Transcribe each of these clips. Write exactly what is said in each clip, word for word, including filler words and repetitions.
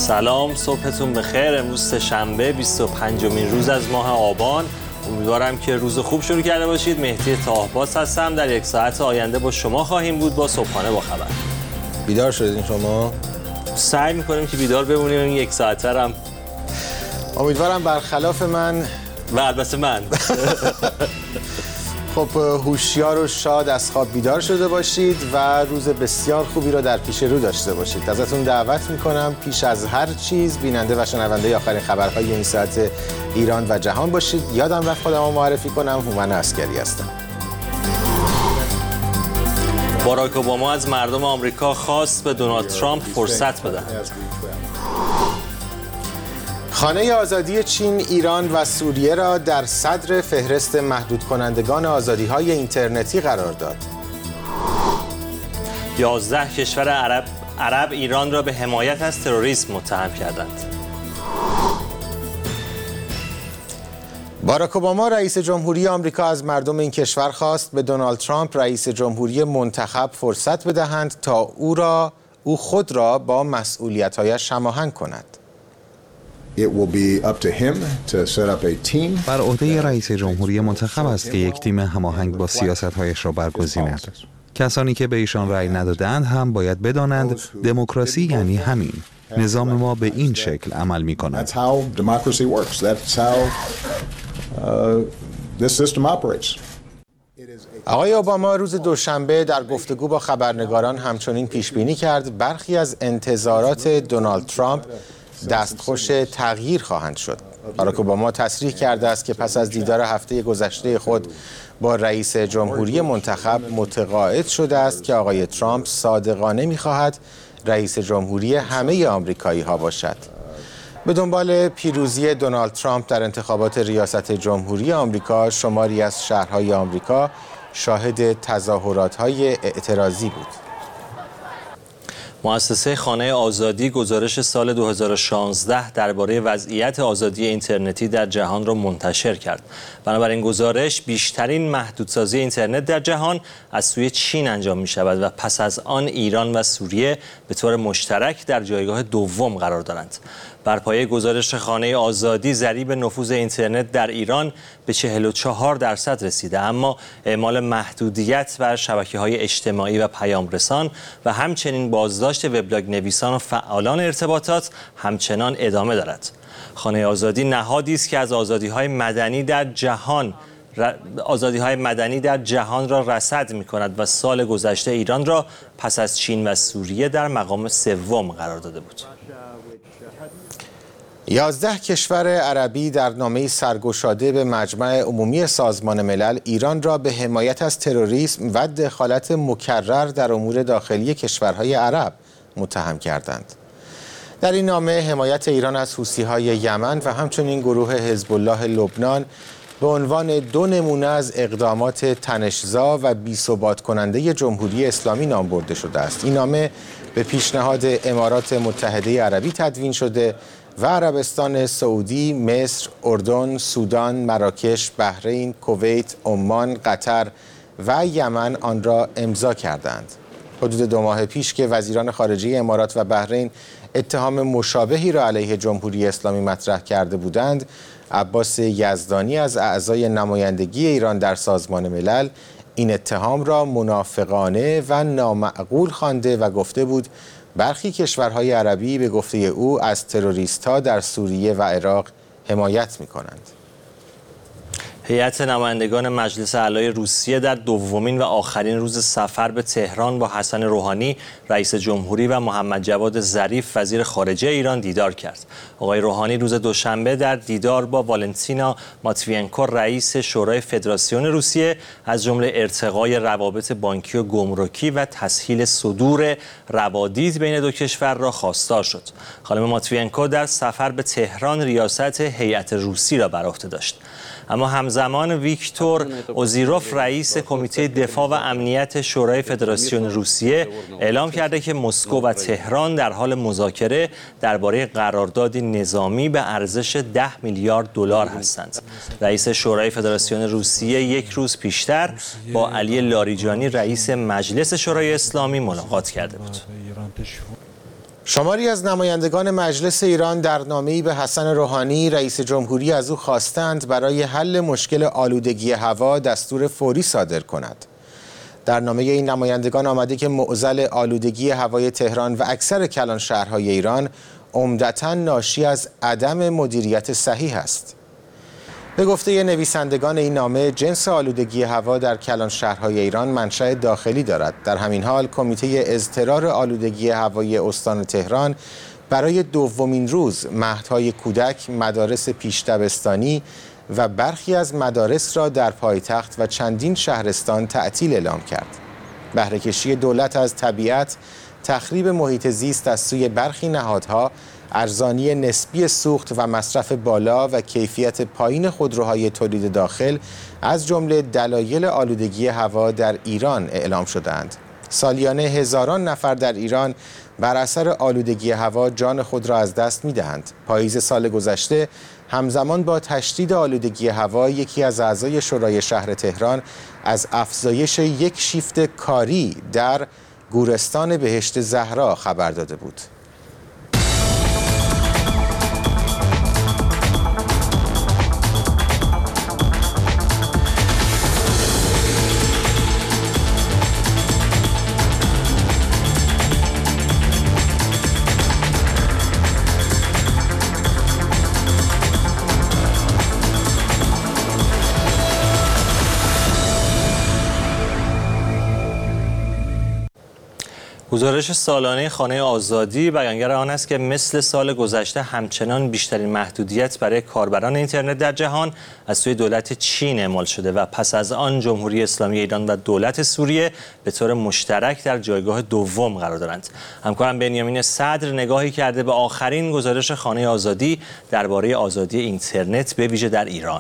سلام، صبحتون بخیر. امروز سه‌شنبه بیست و پنجمین روز از ماه آبان. امیدوارم که روز خوب شروع کرده باشید. مهدی طاهباز هستم. در یک ساعت آینده با شما خواهیم بود با صبحانه با خبر. بیدار شدین شما؟ سعی می‌کنیم که بیدار بمونیم این یک ساعته هم. امیدوارم برخلاف من و البته من خب هوشیار و شاد از خواب بیدار شده باشید و روز بسیار خوبی را در پیش رو داشته باشید. ازتون دعوت میکنم پیش از هر چیز بیننده و شنونده آخرین خبرهای این ساعت ایران و جهان باشید. یادم رفت خودم رو معرفی کنم، هومن عسکری هستم. باراک اوباما از مردم آمریکا خواست به دونالد ترامپ فرصت بدهند. خانه آزادی چین، ایران و سوریه را در صدر فهرست محدود کنندگان آزادی‌های اینترنتی قرار داد. یازده کشور عرب عرب ایران را به حمایت از تروریسم متهم کردند. باراک اوباما رئیس جمهوری آمریکا از مردم این کشور خواست به دونالد ترامپ رئیس جمهوری منتخب فرصت بدهند تا او را او خود را با مسئولیت‌هایش هماهنگ کند. بر عهده رئیس جمهوری منتخب است که یک تیم هماهنگ با سیاست‌هایش را برگزیند. کسانی که به ایشان رأی ندادند هم باید بدانند دموکراسی یعنی همین. نظام ما به این شکل عمل می‌کند. آقای اوباما روز دوشنبه در گفتگو با خبرنگاران همچنین پیش‌بینی کرد برخی از انتظارات دونالد ترامپ دستخوش تغییر خواهند شد. باراک اوباما تصریح کرده است که پس از دیدار هفته گذشته خود با رئیس جمهوری منتخب متقاعد شده است که آقای ترامپ صادقانه می‌خواهد رئیس جمهوری همه آمریکایی ها باشد. به دنبال پیروزی دونالد ترامپ در انتخابات ریاست جمهوری آمریکا، شماری از شهرهای آمریکا شاهد تظاهرات‌های اعتراضی بود. مؤسسه خانه آزادی گزارش سال دو هزار و شانزده درباره وضعیت آزادی اینترنتی در جهان را منتشر کرد. بنابراین گزارش بیشترین محدودسازی اینترنت در جهان از سوی چین انجام می شود و پس از آن ایران و سوریه به طور مشترک در جایگاه دوم قرار دارند. بر پایه گزارش خانه آزادی ضریب نفوذ اینترنت در ایران به چهل و چهار درصد رسیده، اما اعمال محدودیت بر شبکه‌های اجتماعی و پیامرسان و همچنین بازداشت وبلاگ نویسان و فعالان ارتباطات همچنان ادامه دارد. خانه آزادی نهادی است که از آزادی‌های مدنی در جهان آزادی‌های مدنی در جهان را رصد می‌کند و سال گذشته ایران را پس از چین و سوریه در مقام سوم قرار داده بود. یازده کشور عربی در نامه‌ای سرگشاده به مجمع عمومی سازمان ملل ایران را به حمایت از تروریسم و دخالت مکرر در امور داخلی کشورهای عرب متهم کردند. در این نامه حمایت ایران از حوثی‌های یمن و همچنین گروه حزب الله لبنان به عنوان دو نمونه از اقدامات تنش‌زا و بی‌ثبات کننده جمهوری اسلامی نام برده شده است. این نامه به پیشنهاد امارات متحده عربی تدوین شده و عربستان سعودی، مصر، اردن، سودان، مراکش، بحرین، کویت، عمان، قطر و یمن آن را امضا کردند. حدود دو ماه پیش که وزیران خارجه امارات و بحرین اتهام مشابهی را علیه جمهوری اسلامی مطرح کرده بودند، عباس یزدانی از اعضای نمایندگی ایران در سازمان ملل این اتهام را منافقانه و نامعقول خوانده و گفته بود برخی کشورهای عربی به گفته او از تروریست‌ها در سوریه و عراق حمایت می‌کنند. هیئت نمایندگان مجلس اعلای روسیه در دومین و آخرین روز سفر به تهران با حسن روحانی رئیس جمهوری و محمد جواد ظریف وزیر خارجه ایران دیدار کرد. آقای روحانی روز دوشنبه در دیدار با والنتینا ماتوینکو رئیس شورای فدراسیون روسیه از جمله ارتقای روابط بانکی و گمرکی و تسهیل صدور روادید بین دو کشور را خواستار شد. خانم ماتوینکو در سفر به تهران ریاست هیئت روسی را بر عهده داشت. اما همزمان ویکتور اوزیروف رئیس کمیته دفاع و امنیت شورای فدراسیون روسیه اعلام کرده که مسکو و تهران در حال مذاکره درباره قراردادی نظامی به ارزش ده میلیارد دلار هستند. رئیس شورای فدراسیون روسیه یک روز پیشتر با علی لاریجانی رئیس مجلس شورای اسلامی ملاقات کرده بود. شماری از نمایندگان مجلس ایران در نامه‌ای به حسن روحانی رئیس جمهوری از او خواستند برای حل مشکل آلودگی هوا دستور فوری صادر کند. در نامه این نمایندگان آمده که معضل آلودگی هوای تهران و اکثر کلان شهرهای ایران عمدتاً ناشی از عدم مدیریت صحیح است. به گفته نویسندگان این نامه، جنس آلودگی هوا در کلان شهرهای ایران منشأ داخلی دارد. در همین حال کمیته اضطرار آلودگی هوایی استان تهران برای دومین روز مهدهای کودک، مدارس پیش دبستانی و برخی از مدارس را در پایتخت و چندین شهرستان تعطیل اعلام کرد. بهره کشی دولت از طبیعت، تخریب محیط زیست از سوی برخی نهادها، ارزانی نسبی سوخت و مصرف بالا و کیفیت پایین خودروهای تولید داخل از جمله دلایل آلودگی هوا در ایران اعلام شدند. سالیانه هزاران نفر در ایران بر اثر آلودگی هوا جان خود را از دست می‌دهند. پاییز سال گذشته همزمان با تشدید آلودگی هوا، یکی از اعضای شورای شهر تهران از افزایش یک شیفت کاری در گورستان بهشت زهرا خبر داده بود. گزارش سالانه خانه آزادی بیانگر آن است که مثل سال گذشته همچنان بیشترین محدودیت برای کاربران اینترنت در جهان از سوی دولت چین اعمال شده و پس از آن جمهوری اسلامی ایران و دولت سوریه به طور مشترک در جایگاه دوم قرار دارند. همکارم بنیامین صدر نگاهی کرده به آخرین گزارش خانه آزادی درباره آزادی اینترنت به ویژه در ایران.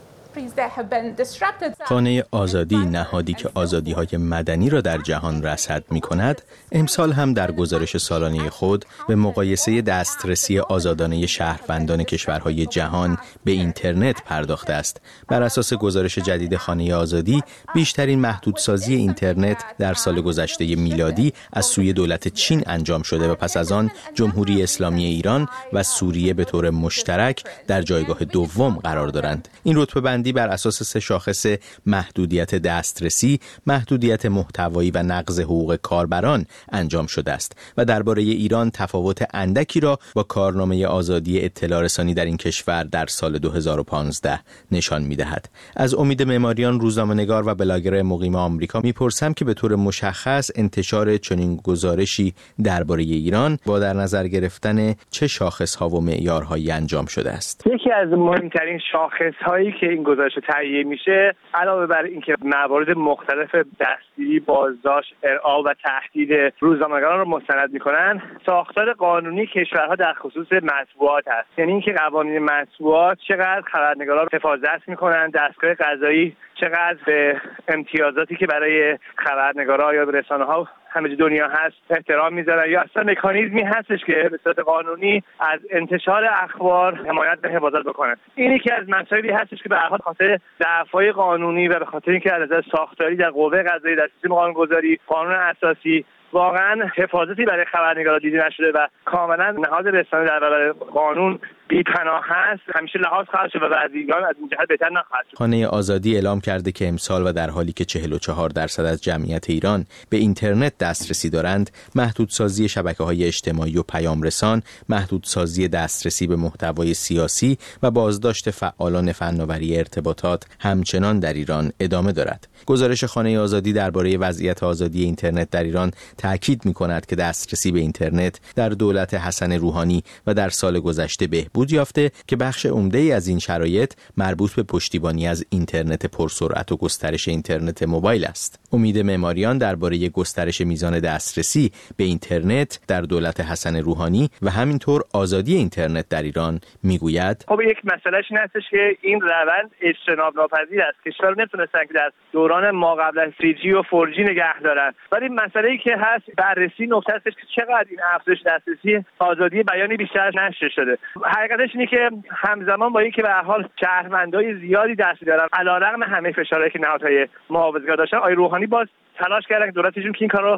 خانه آزادی، نهادی که آزادی‌های مدنی را در جهان رصد می‌کند، امسال هم در گزارش سالانه خود به مقایسه دسترسی آزادانه شهروندان کشورهای جهان به اینترنت پرداخته است. بر اساس گزارش جدید خانه آزادی، بیشترین محدودسازی اینترنت در سال گذشته میلادی از سوی دولت چین انجام شده و پس از آن جمهوری اسلامی ایران و سوریه به طور مشترک در جایگاه دوم قرار دارند. این رتبه بندی بر اساس سه شاخص محدودیت دسترسی، محدودیت محتوایی و نقض حقوق کاربران انجام شده است و درباره ایران تفاوت اندکی را با کارنامه آزادی اطلاع رسانی در این کشور در سال دو هزار و پانزده نشان می‌دهد. از امید معماریان، روزنامه‌نگار و بلاگر مقیم آمریکا می‌پرسم که به طور مشخص انتشار چنین گزارشی درباره ایران با در نظر گرفتن چه شاخص‌ها و معیارهایی انجام شده است. یکی از مهمترین شاخص‌هایی که این گزارش تهیه میشه، علاوه بر اینکه موارد مختلف دستگیری، بازداشت، ارعاب و تهدید روزنامه‌نگاران رو مستند میکنن، ساختار قانونی کشورها در خصوص مطبوعات است. یعنی اینکه قوانین مطبوعات چقدر خبرنگاران حفاظت میکنن، دستگاه قضایی چقدر به امتیازاتی که برای خبرنگارا یا به رسانه‌ها همه دنیا هست احترام میذارن، یا اصلا مکانیزمی هستش که به صورت قانونی از انتشار اخبار حمایت و حفاظت بکنه. این یکی از مسائلی هستش که به هر حال خاطر ضعف‌های قانونی و به خاطر اینکه از نظر ساختاری در قوه قضاییه، در سیستم قانونگذاری، قانون اساسی واقعا حفاظتی برای خبرنگارا دیده نشده و کاملا نهاد رسانه در برابر قانون بی‌پناه هست. همیشه لحاظ خواهد شد و بعضی‌گان از این جهت بهتر نخواهد شد. خانه آزادی اعلام کرده که امسال و در حالی که چهل و چهار درصد از جمعیت ایران به اینترنت دسترسی دارند، محدودسازی شبکه‌های اجتماعی و پیام رسان، محدودسازی دسترسی به محتوای سیاسی و بازداشت فعالان فناوری ارتباطات همچنان در ایران ادامه دارد. گزارش خانه آزادی درباره وضعیت آزادی اینترنت در ایران تأکید می‌کند که دسترسی به اینترنت در دولت حسن روحانی و در سال گذشته بهبود یافته که بخش عمده‌ای از این شرایط مربوط به پشتیبانی از اینترنت پرسرعت و گسترش اینترنت موبایل است. امید معماریان درباره گسترش میزان دسترسی به اینترنت در دولت حسن روحانی و همینطور آزادی اینترنت در ایران میگوید: خب یک مسئلهش این هستش که این روند اجتناب ناپذیر است. کشورها نتونستن که در دوران ما قبل از تری جی و فور جی نگه دارن. ولی مسئله‌ای که هست بررسی نکته است که چقدر این افزایش دسترسی آزادی بیانی بیشتر نشر شده. حقیقتش اینه که همزمان با اینکه به هر حال شهروندای زیادی دست دارن، علیرغم همه فشارهایی که نهادهای محافظه‌کار داشتن، آقای روحانی باز تلاش کردن که دولتشون که این کارو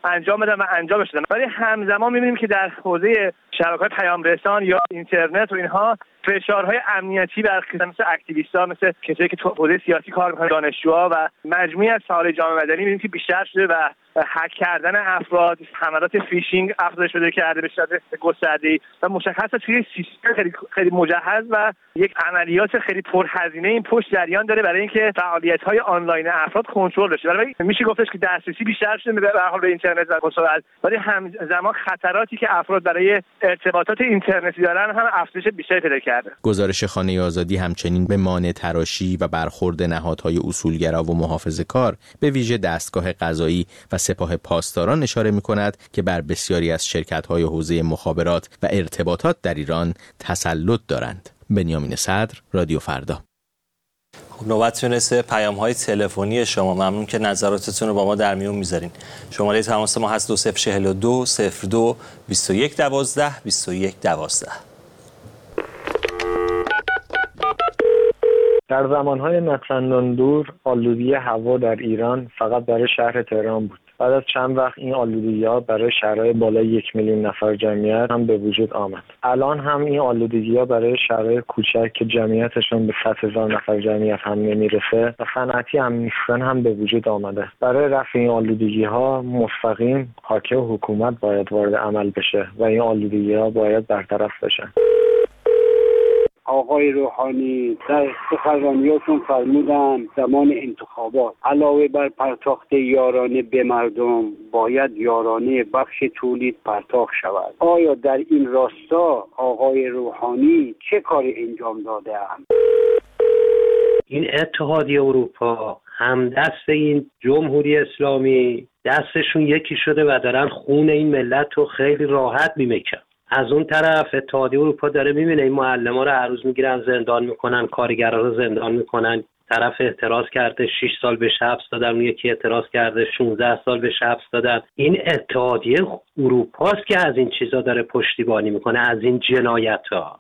انجام بدن و انجامش بدن. ولی همزمان می‌بینیم که در حوزه شبکه‌های پیام رسان یا اینترنت و اینها فشارهای امنیتی بر مثل اکتیویست‌ها، مثل کسایی که تو حوزه سیاسی کار می‌کنن، دانشجوها و مجموعی از فعالای جامعه مدنی می‌بینیم که بیشتر شده و هک کردن افراد، حملات فیشینگ افزایش پیدا کرده به صورت گسترده‌ای و مشخصه توی سیستم خیلی خیلی مجهز و یک عملیات خیلی پرهزینه این پشت جریان داره برای اینکه فعالیت‌های آنلاین افراد کنترل بشه. ولی میشه گفتش که دسترسی بیشتر شده به هر حال به اینترنت و مسائل، ولی همزمان خطراتی که افراد برای ارتباطات اینترنتی دارن هم افزایش بیشتری پیدا کرده. گزارش خانه آزادی همچنین به مانع تراشی و برخورد نهادهای اصولگرا و محافظه‌کار به ویژه دستگاه قضایی و سپاه پاسداران اشاره می‌کند که بر بسیاری از شرکت‌های حوزه مخابرات و ارتباطات در ایران تسلط دارند. بنیامین صدر، رادیو فردا. نوبت میرسه پیام‌های تلفنی شما. ممنون که نظراتتون رو با ما در میون میذارین. شماره تماس ما هست دو صفر چهل و دو صفر دو بیست و یک دوازده بیست و یک دوازده. در زمانهای نچندان دور آلودگی هوا در ایران فقط برای شهر تهران بود. بعد از چند وقت این آلودگی‌ها برای شهرهای بالای یک میلیون نفر جمعیت هم به وجود آمد. الان هم این آلودگی‌ها برای شهرهای کوچک که جمعیتشون به صد هزار نفر جمعیت هم نمیرسه و صنعتی هم نیستن هم به وجود آمده. برای رفع این آلودگی‌ها مستقیم حاکم حکومت باید وارد عمل بشه و این آلودگی‌ها باید برطرف بشن. آقای روحانی در سخنرانیاتون فرمودن زمان انتخابات علاوه بر پرداخت یارانه به مردم باید یارانه بخش تولید پرداخت شود. آیا در این راستا آقای روحانی چه کاری انجام داده‌اند؟ این اتحادیه اروپا هم دست این جمهوری اسلامی دستشون یکی شده و دارن خون این ملت رو خیلی راحت میمکن. از اون طرف اتحادیه اروپا داره میبینه این معلما رو هر روز میگیرن زندان میکنن، کارگرا رو زندان میکنن. طرف اعتراض کرده شش سال بهش حبس دادن، اون یکی اعتراض کرده شانزده سال بهش حبس دادن. این اتحادیه اروپاست که از این چیزا داره پشتیبانی میکنه، از این جنایت‌ها.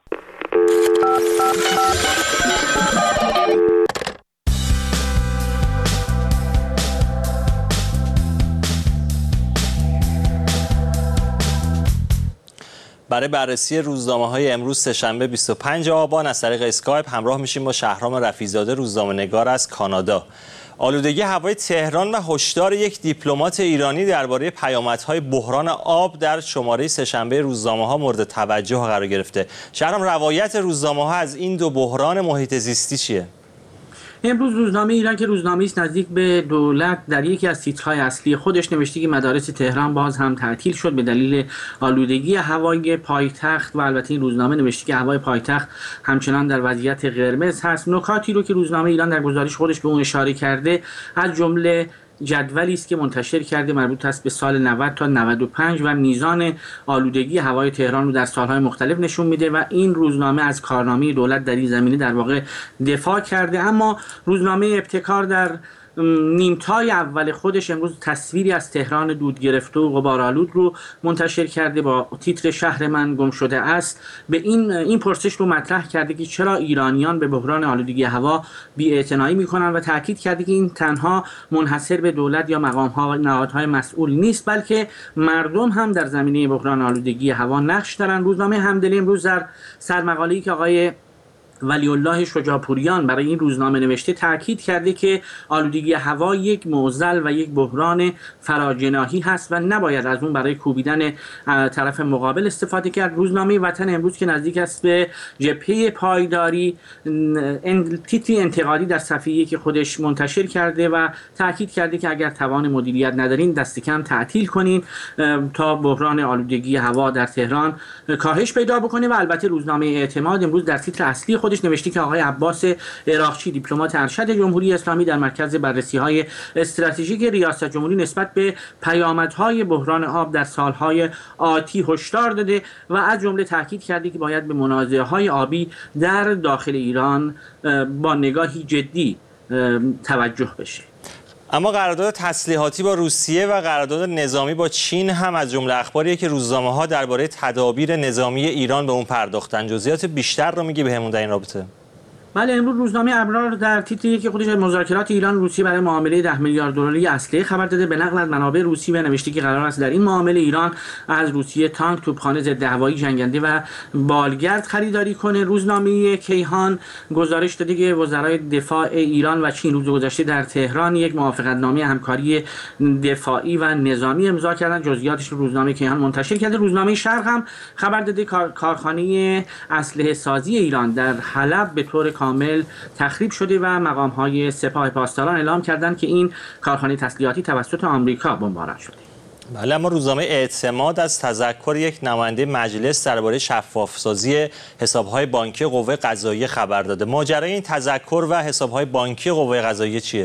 برای بررسی روزنامه‌های امروز سه‌شنبه بیست و پنجم آبان از طریق اسکایپ همراه میشیم با شهرام رفیع‌زاده، روزنامه‌نگار از کانادا. آلودگی هوای تهران و هشدار یک دیپلمات ایرانی درباره پیامدهای بحران آب در شماره سه‌شنبه روزنامه‌ها مورد توجه قرار گرفته. شهرام، روایت روزنامه‌ها از این دو بحران محیط زیستی چیه؟ امروز روزنامه ایران که روزنامه‌ای است نزدیک به دولت در یکی از تیترهای اصلی خودش نوشته که مدارس تهران باز هم تعطیل شد به دلیل آلودگی هوای پایتخت و البته این روزنامه نوشته که هوای پایتخت همچنان در وضعیت قرمز هست. نکاتی رو که روزنامه ایران در گزارش خودش به اون اشاره کرده از جمله جدولی است که منتشر کرده مربوط است به سال نود تا نود و پنج و میزان آلودگی هوای تهران رو در سالهای مختلف نشون میده و این روزنامه از کارنامه دولت در این زمینه در واقع دفاع کرده. اما روزنامه ابتکار در نیمتای اول خودش امروز تصویری از تهران دود گرفته و غبارآلود رو منتشر کرده با تیتر شهر من گم شده است. به این این پرسش رو مطرح کرده که چرا ایرانیان به بحران آلودگی هوا بی‌اعتنایی میکنن و تاکید کرده که این تنها منحصر به دولت یا مقام‌ها و نهادهای مسئول نیست، بلکه مردم هم در زمینه بحران آلودگی هوا نقش دارن. روزنامه همدلی امروز در سرمقاله‌ای که آقای ولی الله شجاعپوریان برای این روزنامه نوشته تاکید کرده که آلودگی هوا یک معضل و یک بحران فراجناحی هست و نباید از اون برای کوبیدن طرف مقابل استفاده کرد. روزنامه وطن امروز که نزدیک است به جبهه پایداری تیتری انتقادی در صفحه یک خودش منتشر کرده و تاکید کرده که اگر توان مدیریت ندارین دست کم تعطیل کنین تا بحران آلودگی هوا در تهران کاهش پیدا بکنه. و البته روزنامه اعتماد امروز در تیتر اصلی خودش نوشته که آقای عباس عراقچی دیپلمات ارشد جمهوری اسلامی در مرکز بررسی‌های استراتژیک ریاست جمهوری نسبت به پیامدهای بحران آب در سالهای آتی هشدار داده و از جمله تاکید کرده که باید به منازعه‌های آبی در داخل ایران با نگاهی جدی توجه بشه. اما قرارداد تسلیحاتی با روسیه و قرارداد نظامی با چین هم از جمله اخباریه که روزنامه‌ها درباره تدابیر نظامی ایران به اون پرداختن. جزئیات بیشتر رو میگی بهمون در این رابطه؟ بله، امروز روزنامه ابرار در تیتر یکی خودش از مذاکرات ایران روسیه برای معامله ده میلیارد دلاری اسلحه خبر داده. به نقل از منابع روسی و نوشته که قرار است در این معامله ایران از روسیه تانک، توپخانه ضد هوایی، جنگنده و بالگرد خریداری کنه. روزنامه کیهان گزارش داده که وزرای دفاع ایران و چین روز گذشته در تهران یک موافقتنامه همکاری دفاعی و نظامی امضا کردند. جزئیاتش رو روزنامه کیهان منتشر کرده. روزنامه شرق هم خبر داده کارخانه اسلحه سازی ایران در حلب به طور کامل تخریب شده و مقام‌های سپاه پاسداران اعلام کردند که این کارخانه تسلیحاتی توسط آمریکا بمباران شده. بله، اما روزنامه اعتماد از تذکر یک نماینده مجلس درباره شفاف‌سازی حساب‌های بانکی قوه قضاییه خبر داده. ماجرای این تذکر و حساب‌های بانکی قوه قضاییه چیه؟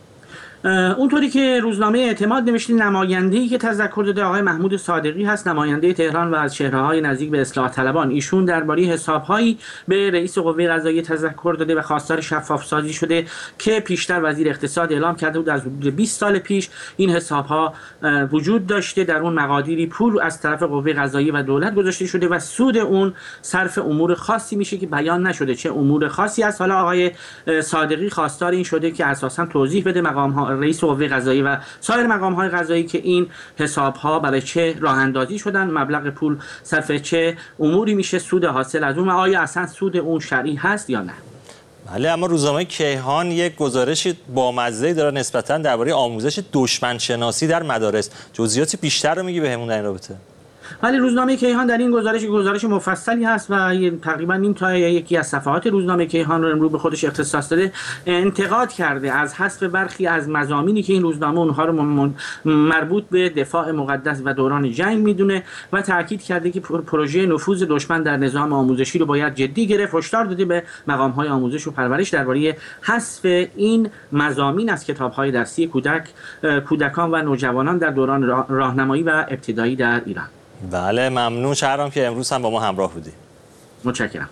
اونطوری که روزنامه اعتماد نوشته، نماینده‌ای که تذکر داده آقای محمود صادقی هست، نماینده تهران و از چهره‌های نزدیک به اصلاح طلبان. ایشون درباره حساب‌هایی به رئیس قوه قضاییه تذکر داده و خواستار شفاف‌سازی شده که پیشتر وزیر اقتصاد اعلام کرده بود از حدود بیست سال پیش این حساب‌ها وجود داشته، در اون مقادیری پول از طرف قوه قضاییه و دولت گذاشته شده و سود اون صرف امور خاصی میشه که بیان نشده چه امور خاصی است. حالا آقای صادقی خواستار این شده که اساساً توضیح بده مقام‌ها، رئیس قوه قضاییه و سایر مقام‌های قضایی، که این حساب‌ها برای چه راه اندازی شدن، مبلغ پول صرف چه اموری میشه، سود حاصل از اون و آیا اصلا سود اون شرعی هست یا نه. بله، اما روزنامه کیهان یک گزارش بامزه‌ای داره نسبتاً درباره آموزش دشمن شناسی در مدارس. جزئیات بیشتر رو میگی بهمون در این رابطه؟ ولی روزنامه کیهان در این گزارش گزارش مفصلی هست و تقریبا نیم تا یکی از صفحات روزنامه کیهان رو امروز به خودش اختصاص داده. انتقاد کرده از حذف برخی از مضامینی که این روزنامه اونها رو مربوط به دفاع مقدس و دوران جنگ میدونه و تاکید کرده که پروژه نفوذ دشمن در نظام آموزشی رو باید جدی گرفت. هشدار داده به مقام‌های آموزش و پرورش درباره حذف این مضامین از کتاب‌های درسی کودک کودکان و نوجوانان در دوران راهنمایی و ابتدایی در ایران. بله، ممنون شهرام که امروز هم با ما همراه بودی. متشکرم.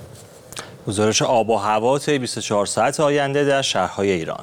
گزارش آب و هوا طی بیست و چهار ساعت آینده در شهرهای ایران.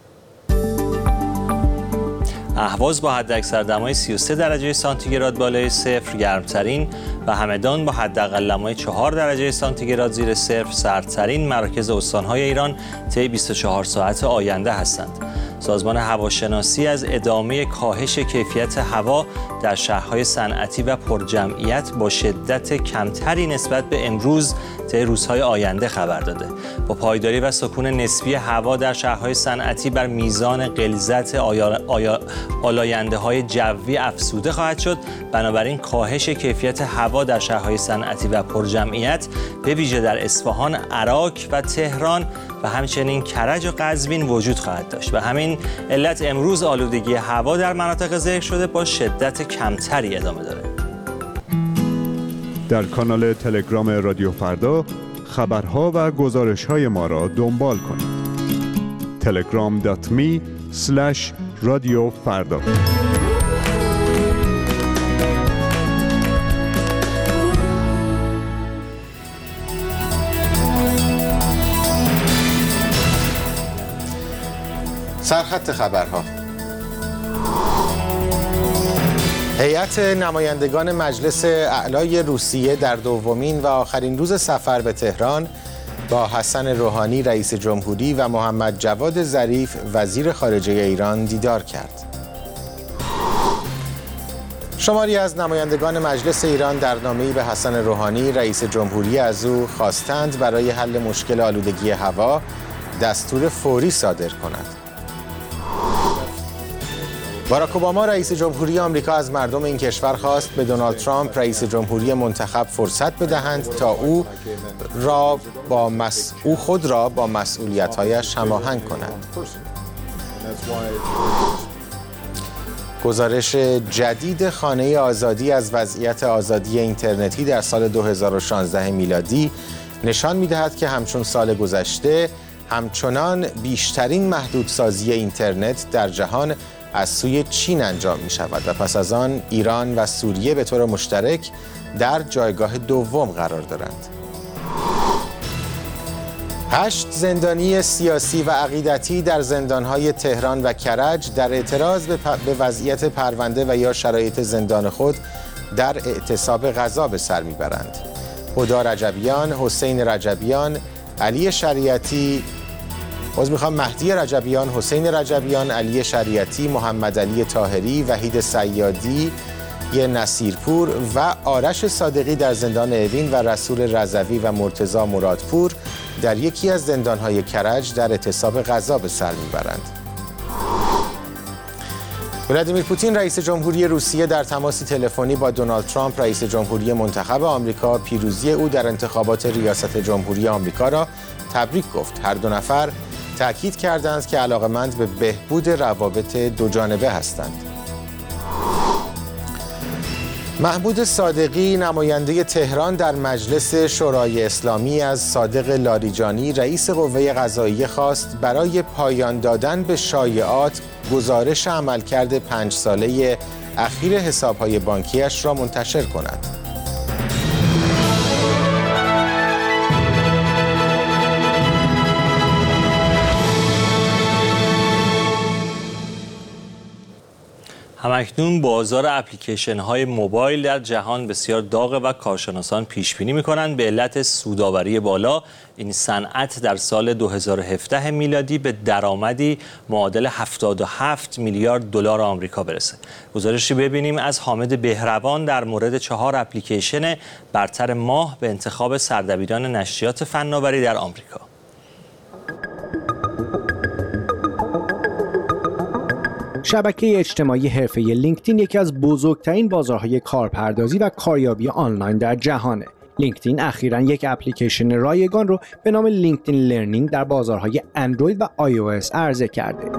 اهواز با حداکثر دمای سی و سه درجه سانتیگراد بالای صفر گرمترین و همدان با حداقل دمای چهار درجه سانتیگراد زیر صفر سردترین مراکز استان‌های ایران طی بیست و چهار ساعت آینده هستند. سازمان هواشناسی از ادامه کاهش کیفیت هوا در شهرهای صنعتی و پرجمعیت با شدت کمتری نسبت به امروز طی روزهای آینده خبر داده. با پایداری و سکون نسبی هوا در شهرهای صنعتی بر میزان غلظت آیا... آیا... آلاینده‌های جوی افزوده خواهد شد. بنابراین کاهش کیفیت هوا در شهرهای صنعتی و پرجمعیت به ویژه در اصفهان، عراق و تهران و همچنین کرج و قزوین وجود خواهد داشت و همین علت امروز آلودگی هوا در مناطق ذکر شده با شدت کمتری ادامه داره. در کانال تلگرام رادیو فردا خبرها و گزارش‌های ما را دنبال کنید. تلگرام دات می اسلش رادیو فردا. سرخط خبرها. هیئت نمایندگان مجلس اعلای روسیه در دومین و آخرین روز سفر به تهران با حسن روحانی رئیس جمهوری و محمد جواد ظریف وزیر خارجه ایران دیدار کرد. شماری از نمایندگان مجلس ایران در نامه‌ای به حسن روحانی رئیس جمهوری از او خواستند برای حل مشکل آلودگی هوا دستور فوری صادر کند. باراک اوباما رئیس جمهوری آمریکا از مردم این کشور خواست به دونالد ترامپ رئیس جمهوری منتخب فرصت بدهند تا او را با مس... او خود را با مسئولیت‌هایش هماهنگ کند. گزارش جدید خانه آزادی از وضعیت آزادی اینترنتی در سال دو هزار و شانزده میلادی نشان می‌دهد که همچون سال گذشته همچنان بیشترین محدودسازی اینترنت در جهان از سوی چین انجام می شود و پس از آن ایران و سوریه به طور مشترک در جایگاه دوم قرار دارند. هشت زندانی سیاسی و عقیدتی در زندانهای تهران و کرج در اعتراض به, پ... به وضعیت پرونده و یا شرایط زندان خود در اعتصاب غذا به سر میبرند. هدی رجبیان، حسین رجبیان، علی شریعتی باز میخوام مهدی رجبیان، حسین رجبیان، علی شریعتی، محمد علی طاهری، وحید صیادی یه نصیرپور و آرش صادقی در زندان اوین و رسول رضوی و مرتضی مرادپور در یکی از زندان‌های کرج در اعتصاب غذا به سر میبرند. ولادیمیر پوتین رئیس جمهوری روسیه در تماسی تلفنی با دونالد ترامپ رئیس جمهوری منتخب آمریکا پیروزی او در انتخابات ریاست جمهوری آمریکا را تبریک گفت. هر دو نفر تأکید کردند که علاقه‌مند به بهبود روابط دوجانبه هستند. محمود صادقی نماینده تهران در مجلس شورای اسلامی از صادق لاریجانی رئیس قوه قضاییه خواست برای پایان دادن به شایعات گزارش عملکرد پنج ساله اخیر حساب‌های بانکیش را منتشر کند. همکنون بازار اپلیکیشن های موبایل در جهان بسیار داغ و کارشناسان پیش بینی می‌کنند به علت سودآوری بالا این صنعت در سال دو هزار و هفده میلادی به درآمدی معادل هفتاد و هفت میلیارد دلار آمریکا برسه. گزارشی ببینیم از حامد بهروان در مورد چهار اپلیکیشن برتر ماه به انتخاب سردبیران نشریات فناوری در آمریکا. شبکه اجتماعی حرفه‌ای لینکدین یکی از بزرگترین بازارهای کارپردازی و کاریابی آنلاین در جهانه. لینکدین اخیراً یک اپلیکیشن رایگان رو به نام لینکدین لرنینگ در بازارهای اندروید و آی او اس عرضه کرده.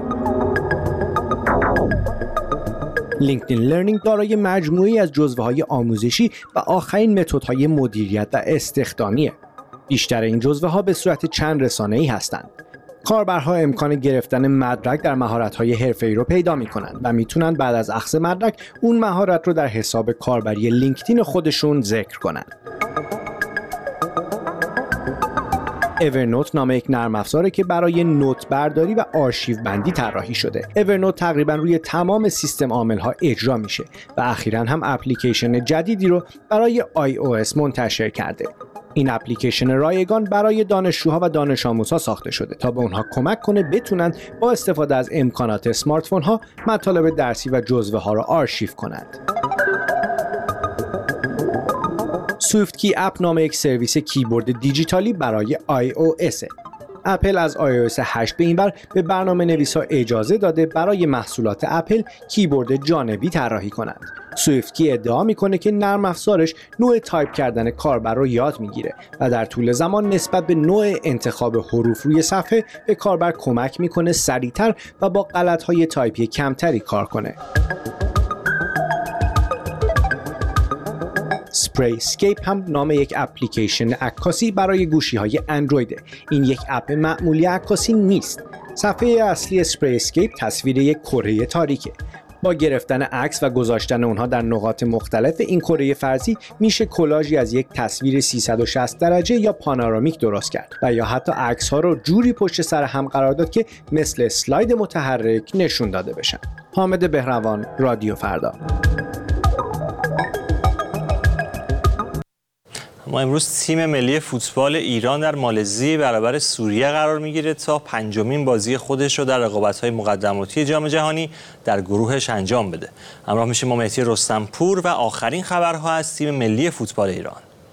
لینکدین لرنینگ دارای مجموعه‌ای از جزوه‌های آموزشی و آخرین متدهای مدیریت و استخدامیه. بیشتر این جزوه‌ها به صورت چند رسانه‌ای هستند. کاربرها امکان گرفتن مدرک در مهارت‌های حرفه‌ای رو پیدا می‌کنند و میتونن بعد از اخذ مدرک اون مهارت رو در حساب کاربری لینکدین خودشون ذکر کنند. اورنوت نام یک نرم افزاره که برای نوت برداری و آرشیو بندی طراحی شده. اورنوت تقریبا روی تمام سیستم عامل‌ها اجرا میشه و اخیراً هم اپلیکیشن جدیدی رو برای آی او اس منتشر کرده. این اپلیکیشن رایگان برای دانشجوها و دانش آموزها ساخته شده تا به اونها کمک کنه بتونن با استفاده از امکانات اسمارت فون ها مطالب درسی و جزوه ها را آرشیو کنند. سویفت کی اپ نام یک سرویس کیبورد دیجیتالی برای آی او اس. اپل از آی او اس هشت به این ور به برنامه نویسا اجازه داده برای محصولات اپل کیبورد جانبی طراحی کنند. سویفت کی ادعا میکنه که نرم افزارش نوع تایپ کردن کاربر رو یاد میگیره و در طول زمان نسبت به نوع انتخاب حروف روی صفحه به کاربر کمک میکنه سریعتر و با غلط‌های تایپی کمتری کار کنه. اسپری اسکیپ هم نام یک اپلیکیشن عکاسی برای گوشی‌های اندرویده. این یک اپ معمولی عکاسی نیست. صفحه اصلی اسپری اسکیپ تصویر یک کره تاریکه. با گرفتن عکس و گذاشتن اونها در نقاط مختلف این کره فرضی میشه کلاژی از یک تصویر سیصد و شصت درجه یا پانورامیک درست کرد و یا حتی عکس‌ها رو جوری پشت سر هم قرار داد که مثل اسلاید متحرک نشون داده بشن. حامد بهروان، رادیو فردا. ما امروز تیم ملی فوتبال ایران در مالزی برابر سوریه قرار میگیره تا پنجمین بازی خودش رو در رقابت‌های مقدماتی جام جهانی در گروهش انجام بده. همراه میشیم با مهدی رستمپور و آخرین خبرها از تیم ملی فوتبال ایران.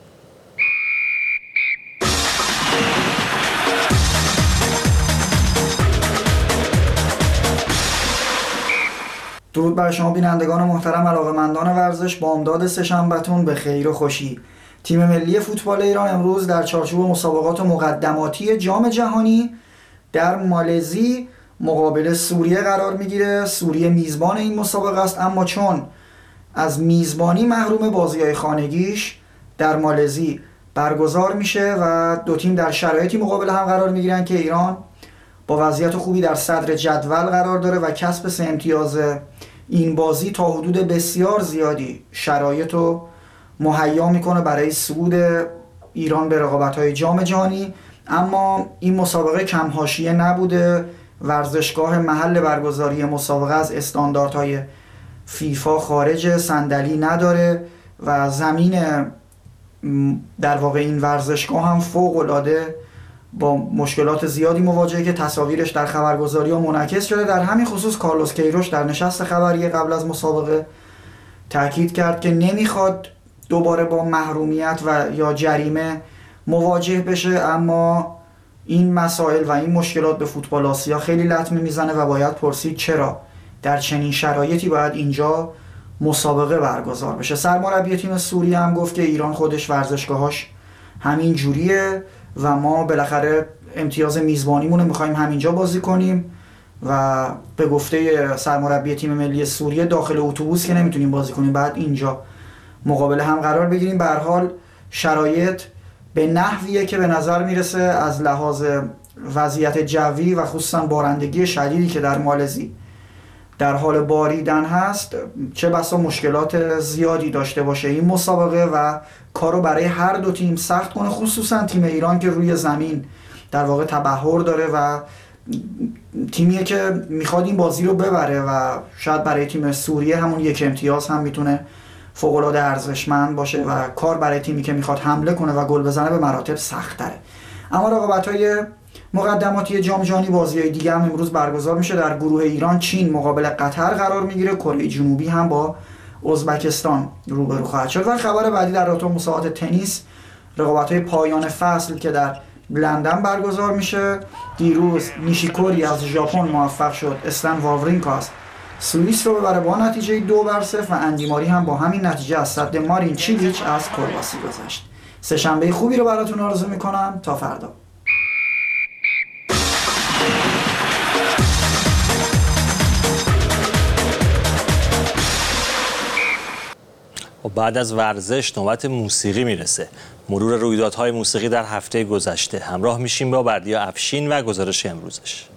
درود بر شما بینندگان محترم، علاقه‌مندان ورزش، بامداد سه‌شنبه‌تون به خیر و خوشی. تیم ملی فوتبال ایران امروز در چارچوب مسابقات مقدماتی جام جهانی در مالزی مقابل سوریه قرار میگیره. سوریه میزبان این مسابقه است، اما چون از میزبانی محروم بازی‌های خانگیش در مالزی برگزار میشه و دو تیم در شرایطی مقابل هم قرار میگیرن که ایران با وضعیت خوبی در صدر جدول قرار داره و کسب سه امتیاز این بازی تا حدود بسیار زیادی شرایط رو مهیا میکنه برای صعود ایران به رقابت‌های جام جهانی. اما این مسابقه کم حاشیه نبوده. ورزشگاه محل برگزاری مسابقه از استانداردهای فیفا خارج، صندلی نداره و زمین در واقع این ورزشگاه هم فوق‌العاده با مشکلات زیادی مواجهه که تصاویرش در خبرگزاری‌ها منعکس شده. در همین خصوص کارلوس کیروش در نشست خبری قبل از مسابقه تاکید کرد که نمیخواد دوباره با محرومیت و یا جریمه مواجه بشه، اما این مسائل و این مشکلات به فوتبال آسیا خیلی لطمه میزنه و باید پرسید چرا در چنین شرایطی باید اینجا مسابقه برگزار بشه. سرمربی تیم سوریه هم گفت که ایران خودش ورزشگاهاش همین جوریه و ما بالاخره امتیاز میزبانیمون رو می‌خوایم همینجا بازی کنیم و به گفته سرمربی تیم ملی سوریه داخل اتوبوس که نمیتونیم بازی کنیم، بعد اینجا مقابل هم قرار بگیریم. به هر حال شرایط به نحویه که به نظر میرسه از لحاظ وضعیت جوی و خصوصا بارندگی شدیدی که در مالزی در حال باریدن هست چه بسا مشکلات زیادی داشته باشه این مسابقه و کارو برای هر دو تیم سخت کنه، خصوصا تیم ایران که روی زمین در واقع تبحر داره و تیمیه که میخواد این بازی رو ببره و شاید برای تیم سوریه همون یک امتیاز هم میتونه فوق‌العاده ارزشمند باشه و کار برای تیمی که میخواد حمله کنه و گل بزنه به مراتب سخت تره. اما رقابت‌های مقدماتی جام جهانی بازی‌های دیگه هم امروز برگزار میشه. در گروه ایران چین مقابل قطر قرار میگیره، کره جنوبی هم با ازبکستان روبرو خواهد شد. و خبر بعدی در رابطه با مسابقات تنیس، رقابت‌های پایان فصل که در لندن برگزار میشه. دیروز نیشیکوری از ژاپن موفق شد استن واورینکا از سوئیس رو ببره با نتیجه دو بر صفر و اندیماری هم با همین نتیجه از صد مارین چیلیچ از کرواسی گذشت. سه شنبه خوبی رو براتون آرزو میکنم. تا فردا. و بعد از ورزش نوبت موسیقی میرسه. مرور رویدادهای موسیقی در هفته گذشته. همراه میشیم با بردیا افشین و گزارش امروزش.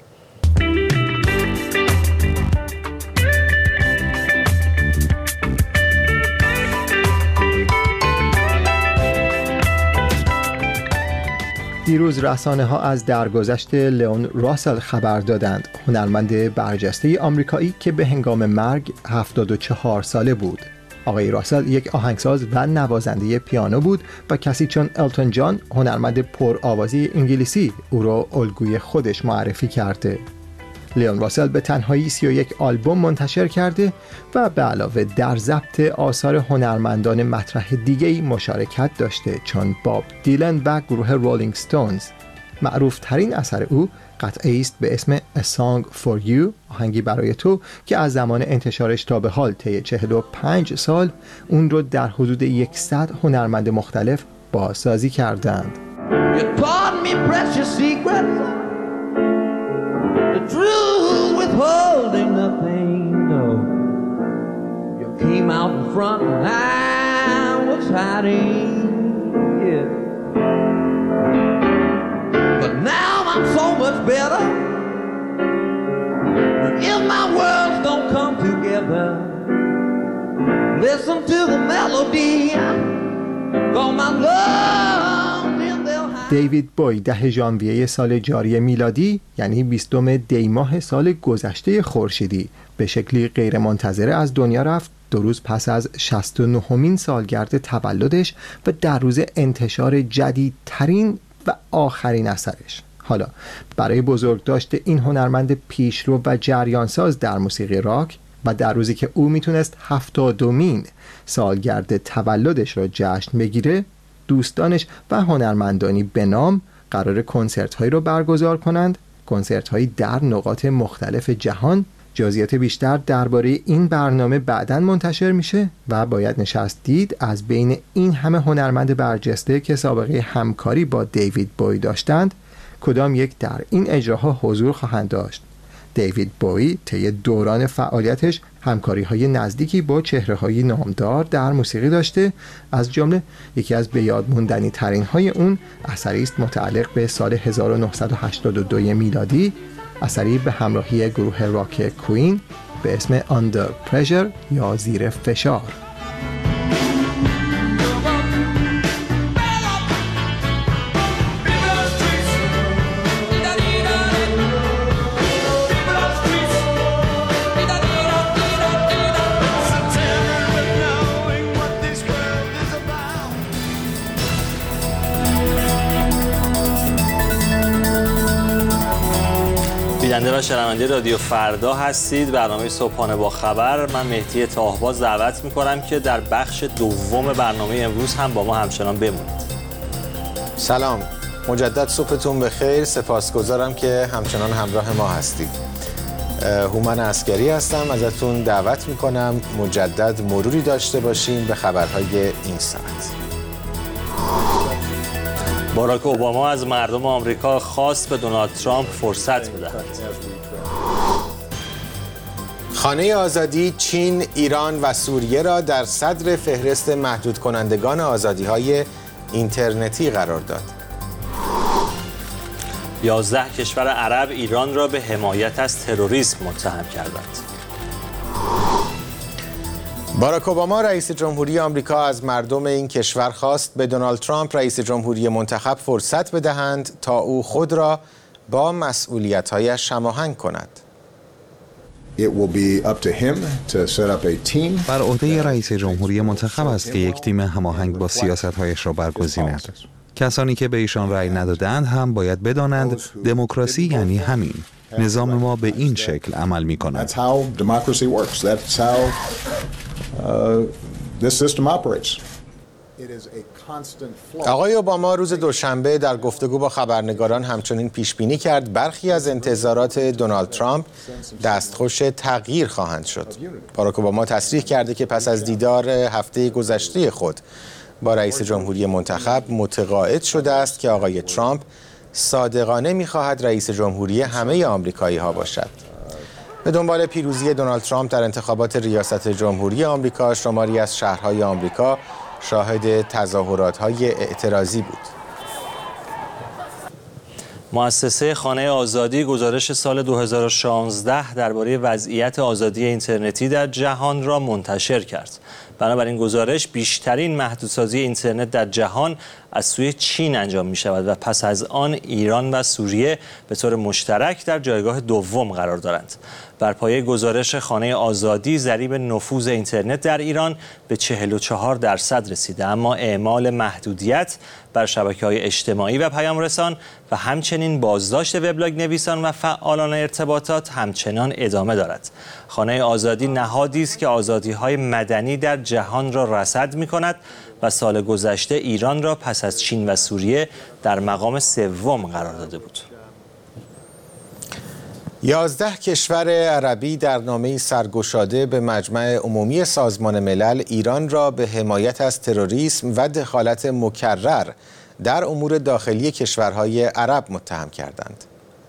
دیروز رسانه ها از درگذشت لیون راسل خبر دادند، هنرمند برجسته آمریکایی که به هنگام مرگ هفتاد و چهار ساله بود. آقای راسل یک آهنگساز و نوازنده پیانو بود و کسی چون التون جان، هنرمند پرآوازی انگلیسی، او را الگوی خودش معرفی کرده. لیون راسل به تنهایی سی و یک آلبوم منتشر کرده و به علاوه در ضبط آثار هنرمندان مطرح دیگه‌ای مشارکت داشته چون باب دیلن و گروه رولینگ ستونز. معروف ترین اثر او قطعه است به اسم A Song for You، آهنگی برای تو، که از زمان انتشارش تا به حال طی چهل و پنج سال اون رو در حدود صد هنرمند مختلف بازسازی کردند. You taught me precious secrets, the truth withholding nothing, no. You came out in front and I was hiding, yeah. But now I'm so much better. If my worlds don't come together, listen to the melody, call my love in their high. دیوید بوی ده ژانویه سال جاری میلادی، یعنی بیستم دی ماه سال گذشته خورشیدی، به شکلی غیرمنتظره از دنیا رفت، دو روز پس از شصت و نهمین سالگرد تولدش و در روز انتشار جدیدترین و آخرین اثرش. حالا برای بزرگداشت این هنرمند پیشرو و جریانساز در موسیقی راک و در روزی که او میتونست هفتادمین سالگرد تولدش را جشن بگیره، دوستانش و هنرمندانی به نام قرار کنسرت هایی رو برگزار کنند، کنسرت هایی در نقاط مختلف جهان. جزئیات بیشتر درباره این برنامه بعداً منتشر میشه و باید نشست دید از بین این همه هنرمند برجسته که سابقه همکاری با دیوید بوی داشتند کدام یک در این اجراها حضور خواهند داشت. دیوید بوی طی دوران فعالیتش همکاری‌های نزدیکی با چهره‌های نامدار در موسیقی داشته، از جمله یکی از به یاد موندنی ترین های اون اثری است متعلق به سال هزار و نهصد و هشتاد و دو میلادی، اثری به همراهی گروه راک کوین به اسم Under Pressure یا زیر فشار. بیننده و شنونده رادیو فردا هستید. برنامه صبحانه با خبر. من مهدی تاهباز دعوت می‌کنم که در بخش دوم برنامه امروز هم با ما همچنان بمونید. سلام، مجدد صبحتون بخیر. سپاسگزارم که همچنان همراه ما هستید. هومن عسکری هستم. ازتون دعوت می‌کنم مجدد مروری داشته باشیم به خبرهای این ساعت. باراک اوباما از مردم آمریکا خواست به دونالد ترامپ فرصت بدهد. خانه آزادی چین، ایران و سوریه را در صدر فهرست محدود کنندگان آزادی‌های اینترنتی قرار داد. یازده کشور عرب ایران را به حمایت از تروریسم متهم کردند. باراک اوباما رئیس جمهوری آمریکا از مردم این کشور خواست به دونالد ترامپ رئیس جمهوری منتخب فرصت بدهند تا او خود را با مسئولیت‌هایش هماهنگ کند. بر عهده رئیس جمهوری منتخب است که یک تیم هماهنگ با سیاست‌هایش را برگزیند. کسانی که به ایشان رأی ندادند هم باید بدانند دموکراسی یعنی همین. نظام ما به این شکل عمل می کند. آقای اوباما روز دوشنبه در گفتگو با خبرنگاران همچنین پیش بینی کرد برخی از انتظارات دونالد ترامپ دستخوش تغییر خواهند شد. باراک اوباما تصریح کرده که پس از دیدار هفته گذشته خود با رئیس جمهوری منتخب متقاعد شده است که آقای ترامپ صادقانه می‌خواهد رئیس جمهوری همه آمریکایی‌ها باشد. به دنبال پیروزی دونالد ترامپ در انتخابات ریاست جمهوری آمریکا، شماری از شهرهای آمریکا شاهد تظاهرات‌های اعتراضی بود. مؤسسه خانه آزادی گزارش سال دو هزار و شانزده درباره وضعیت آزادی اینترنتی در جهان را منتشر کرد. بنابراین گزارش بیشترین محدودسازی اینترنت در جهان از سوی چین انجام می شود و پس از آن ایران و سوریه به طور مشترک در جایگاه دوم قرار دارند. بر پایه گزارش خانه آزادی ضریب نفوذ اینترنت در ایران به چهل و چهار درصد رسیده، اما اعمال محدودیت بر شبکه‌های اجتماعی و پیام‌رسان و همچنین بازداشت وبلاگ نویسان و فعالان ارتباطات همچنان ادامه دارد. خانه آزادی نهادی است که آزادی‌های مدنی در جهان را رصد می‌کند و سال گذشته ایران را پس از چین و سوریه در مقام سوم قرار داده بود. یازده کشور عربی در نامه‌ای سرگشاده به مجمع عمومی سازمان ملل ایران را به حمایت از تروریسم و دخالت مکرر در امور داخلی کشورهای عرب متهم کردند.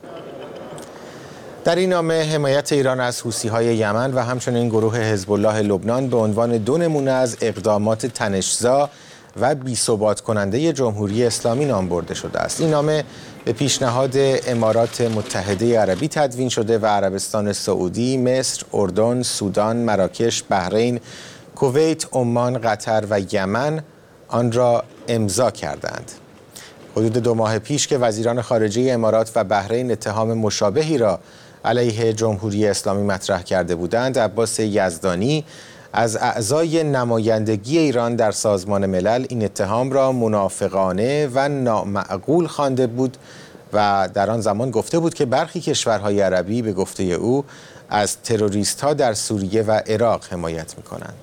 در این نامه حمایت ایران از حوثی‌های یمن و همچنین گروه حزب الله لبنان به عنوان دو نمونه از اقدامات تنش‌زا و بی‌ثبات کننده جمهوری اسلامی نام برده شده است. این نامه به پیشنهاد امارات متحده عربی تدوین شده و عربستان سعودی، مصر، اردن، سودان، مراکش، بحرین، کویت، عمان، قطر و یمن آن را امضا کردند. حدود دو ماه پیش که وزیران خارجه امارات و بحرین اتهام مشابهی را علیه جمهوری اسلامی مطرح کرده بودند، عباس یزدانی از اعضای نمایندگی ایران در سازمان ملل این اتهام را منافقانه و نامعقول خوانده بود و در آن زمان گفته بود که برخی کشورهای عربی به گفته او از تروریست‌ها در سوریه و عراق حمایت می‌کنند.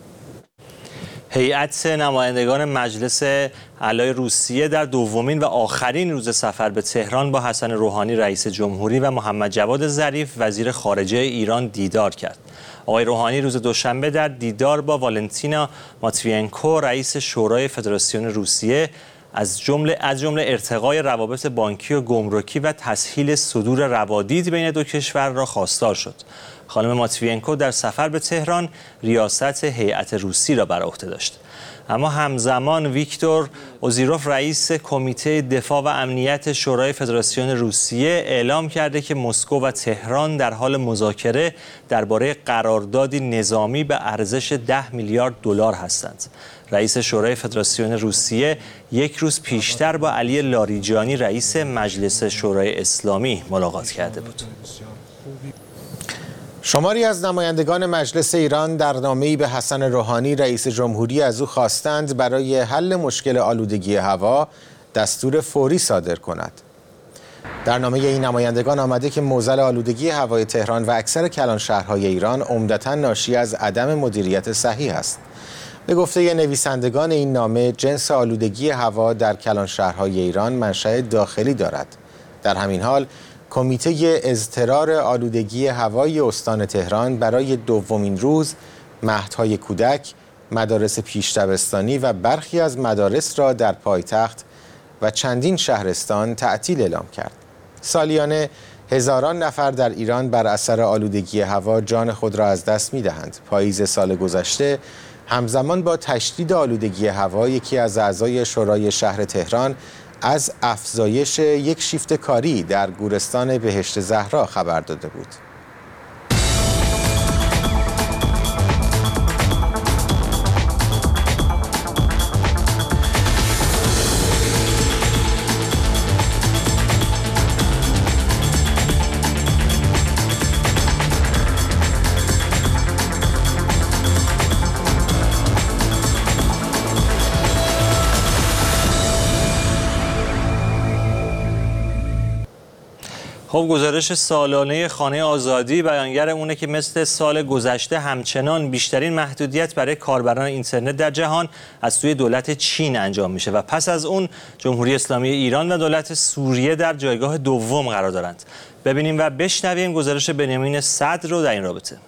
هیئت نمایندگان مجلس اعلای روسیه در دومین و آخرین روز سفر به تهران با حسن روحانی رئیس جمهوری و محمد جواد ظریف وزیر خارجه ایران دیدار کرد. آقای روحانی روز دوشنبه در دیدار با والنتینا ماتوینکو رئیس شورای فدراسیون روسیه از جمله از جمله ارتقای روابط بانکی و گمرکی و تسهیل صدور روادید بین دو کشور را خواستار شد. خانم ماتوینکو در سفر به تهران ریاست هیئت روسی را بر عهده داشت. اما همزمان ویکتور اوزیروف رئیس کمیته دفاع و امنیت شورای فدراسیون روسیه اعلام کرده که مسکو و تهران در حال مذاکره درباره قراردادی نظامی به ارزش ده میلیارد دلار هستند. رئیس شورای فدراسیون روسیه یک روز پیشتر با علی لاریجانی رئیس مجلس شورای اسلامی ملاقات کرده بود. شماری از نمایندگان مجلس ایران در نامه‌ای به حسن روحانی رئیس جمهوری از او خواستند برای حل مشکل آلودگی هوا دستور فوری صادر کند. در نامه این نمایندگان آمده که معضل آلودگی هوای تهران و اکثر کلان شهرهای ایران عمدتاً ناشی از عدم مدیریت صحیح است. به گفته نویسندگان این نامه، جنس آلودگی هوا در کلان شهرهای ایران منشأ داخلی دارد. در همین حال، کمیته اضطرار آلودگی هوای استان تهران برای دومین روز مهدهای کودک، مدارس پیش دبستانی و برخی از مدارس را در پایتخت و چندین شهرستان تعطیل اعلام کرد. سالیانه هزاران نفر در ایران بر اثر آلودگی هوا جان خود را از دست می‌دهند. پاییز سال گذشته همزمان با تشدید آلودگی هوا، یکی از اعضای شورای شهر تهران از افزایش یک شیفت کاری در گورستان بهشت زهرا خبر داده بود. خب گزارش سالانه خانه آزادی بیانگر اونه که مثل سال گذشته همچنان بیشترین محدودیت برای کاربران اینترنت در جهان از سوی دولت چین انجام میشه و پس از اون جمهوری اسلامی ایران و دولت سوریه در جایگاه دوم قرار دارند. ببینیم و بشنویم گزارش بنیامین صدر رو در این رابطه.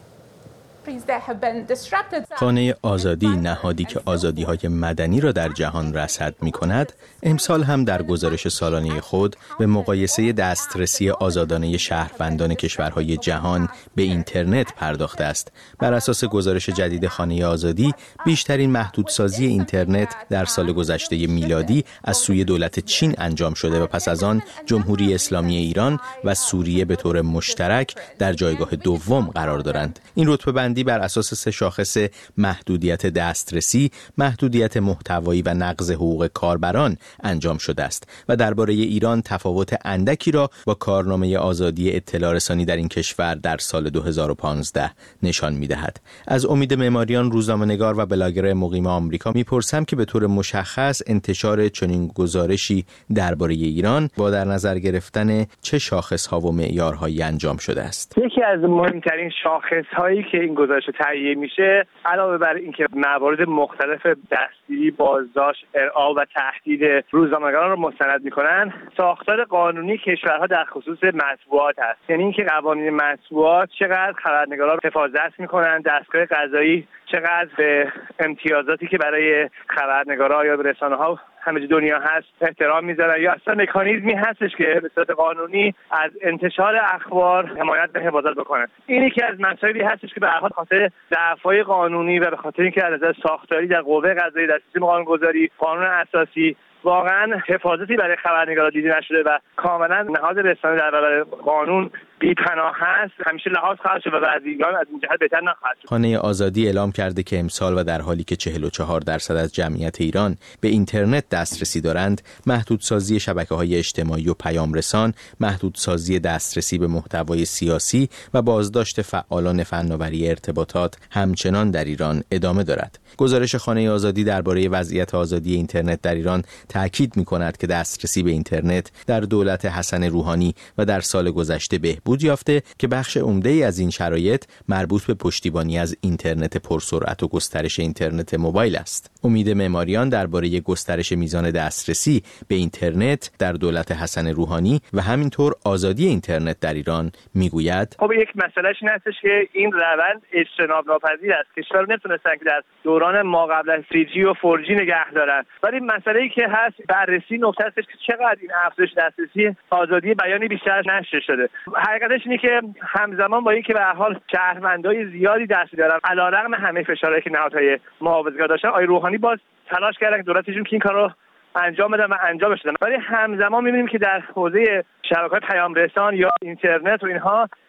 خانه آزادی، نهادی که آزادی‌های مدنی را در جهان رصد می‌کند، امسال هم در گزارش سالانه خود به مقایسه دسترسی آزادانه شهروندان کشورهای جهان به اینترنت پرداخته است. بر اساس گزارش جدید خانه آزادی، بیشترین محدودسازی اینترنت در سال گذشته میلادی از سوی دولت چین انجام شده و پس از آن جمهوری اسلامی ایران و سوریه به طور مشترک در جایگاه دوم قرار دارند. این رتبه بندی بر اساس سه شاخص محدودیت دسترسی، محدودیت محتوایی و نقض حقوق کاربران انجام شده است و درباره ایران تفاوت اندکی را با کارنامه آزادی اطلاع رسانی در این کشور در سال دو هزار و پانزده نشان می‌دهد. از امید معماریان، روزنامه‌نگار و بلاگر مقیم آمریکا می‌پرسم که به طور مشخص انتشار چنین گزارشی درباره ایران با در نظر گرفتن چه شاخص‌ها و معیارهایی انجام شده است. یکی از مهمترین شاخص‌هایی که این گزارش تهیه میشه، علاوه بر اینکه موارد مختلف دستگیری، بازداشت، ارعاب و تهدید روزنامه‌نگاران رو مستند میکنن، ساختار قانونی کشورها در خصوص مطبوعات هست. یعنی اینکه قوانین مطبوعات چقدر خبرنگاران رو حفاظت میکنن، دستگاه قضایی چقدر به امتیازاتی که برای خبرنگارا یا رسانه‌ها همه دنیا هست احترام میذارن، یا اصلا مکانیزمی هستش که به صورت قانونی از انتشار اخبار حمایت و حفاظت بکنن. این یکی از مسائلی هستش که به هر حال خاطر ضعف‌های قانونی و به خاطر اینکه از نظر ساختاری در قوه قضاییه، در سیستم قانون‌گذاری، قانون اساسی واقعا حفاظتی برای خبرنگارا دیده نشده و کاملا نهاد رسانه در برابر قانون بی‌پناه هست، همیشه لحاظ خواهد شد و بعضی‌گان از این جهت بهتر نخواهد شد. خانه آزادی اعلام کرده که امسال و در حالی که چهل و چهار درصد از جمعیت ایران به اینترنت دسترسی دارند، محدودسازی شبکه‌های اجتماعی و پیام رسان، محدودسازی دسترسی به محتوای سیاسی و بازداشت فعالان فناوری ارتباطات همچنان در ایران ادامه دارد. گزارش خانه آزادی درباره وضعیت آزادی اینترنت در ایران تاکید می‌کند که دسترسی به اینترنت در دولت حسن روحانی و در سال گذشته بهبود یافته که بخش عمده‌ای از این شرایط مربوط به پشتیبانی از اینترنت پرسرعت و گسترش اینترنت موبایل است. امید معماریان درباره گسترش میزان دسترسی به اینترنت در دولت حسن روحانی و همینطور آزادی اینترنت در ایران میگوید: خب یک مسئلهش این هستش که این روند اجتناب ناپذیر است. کشورها نتونستن که در دوران ما قبل از سی جی و فور جی نگه دارن، ولی مسئله‌ای که هست بررسی نکته است که چقدر این افزایش دسترسی آزادی بیانی بیشتر نشر شده. حقیقتش اینه که همزمان با اینکه به هر حال شهروندای زیادی دست دارن، علیرغم همه فشارهایی که نهادهای محافظه‌کار داشتن، آقای روحانی باز تلاش کردن که دولتشون که این کارو انجام بدن و انجامش دادن. ولی همزمان می‌بینیم که در حوزه شبکه‌های پیام رسان یا اینترنت و اینها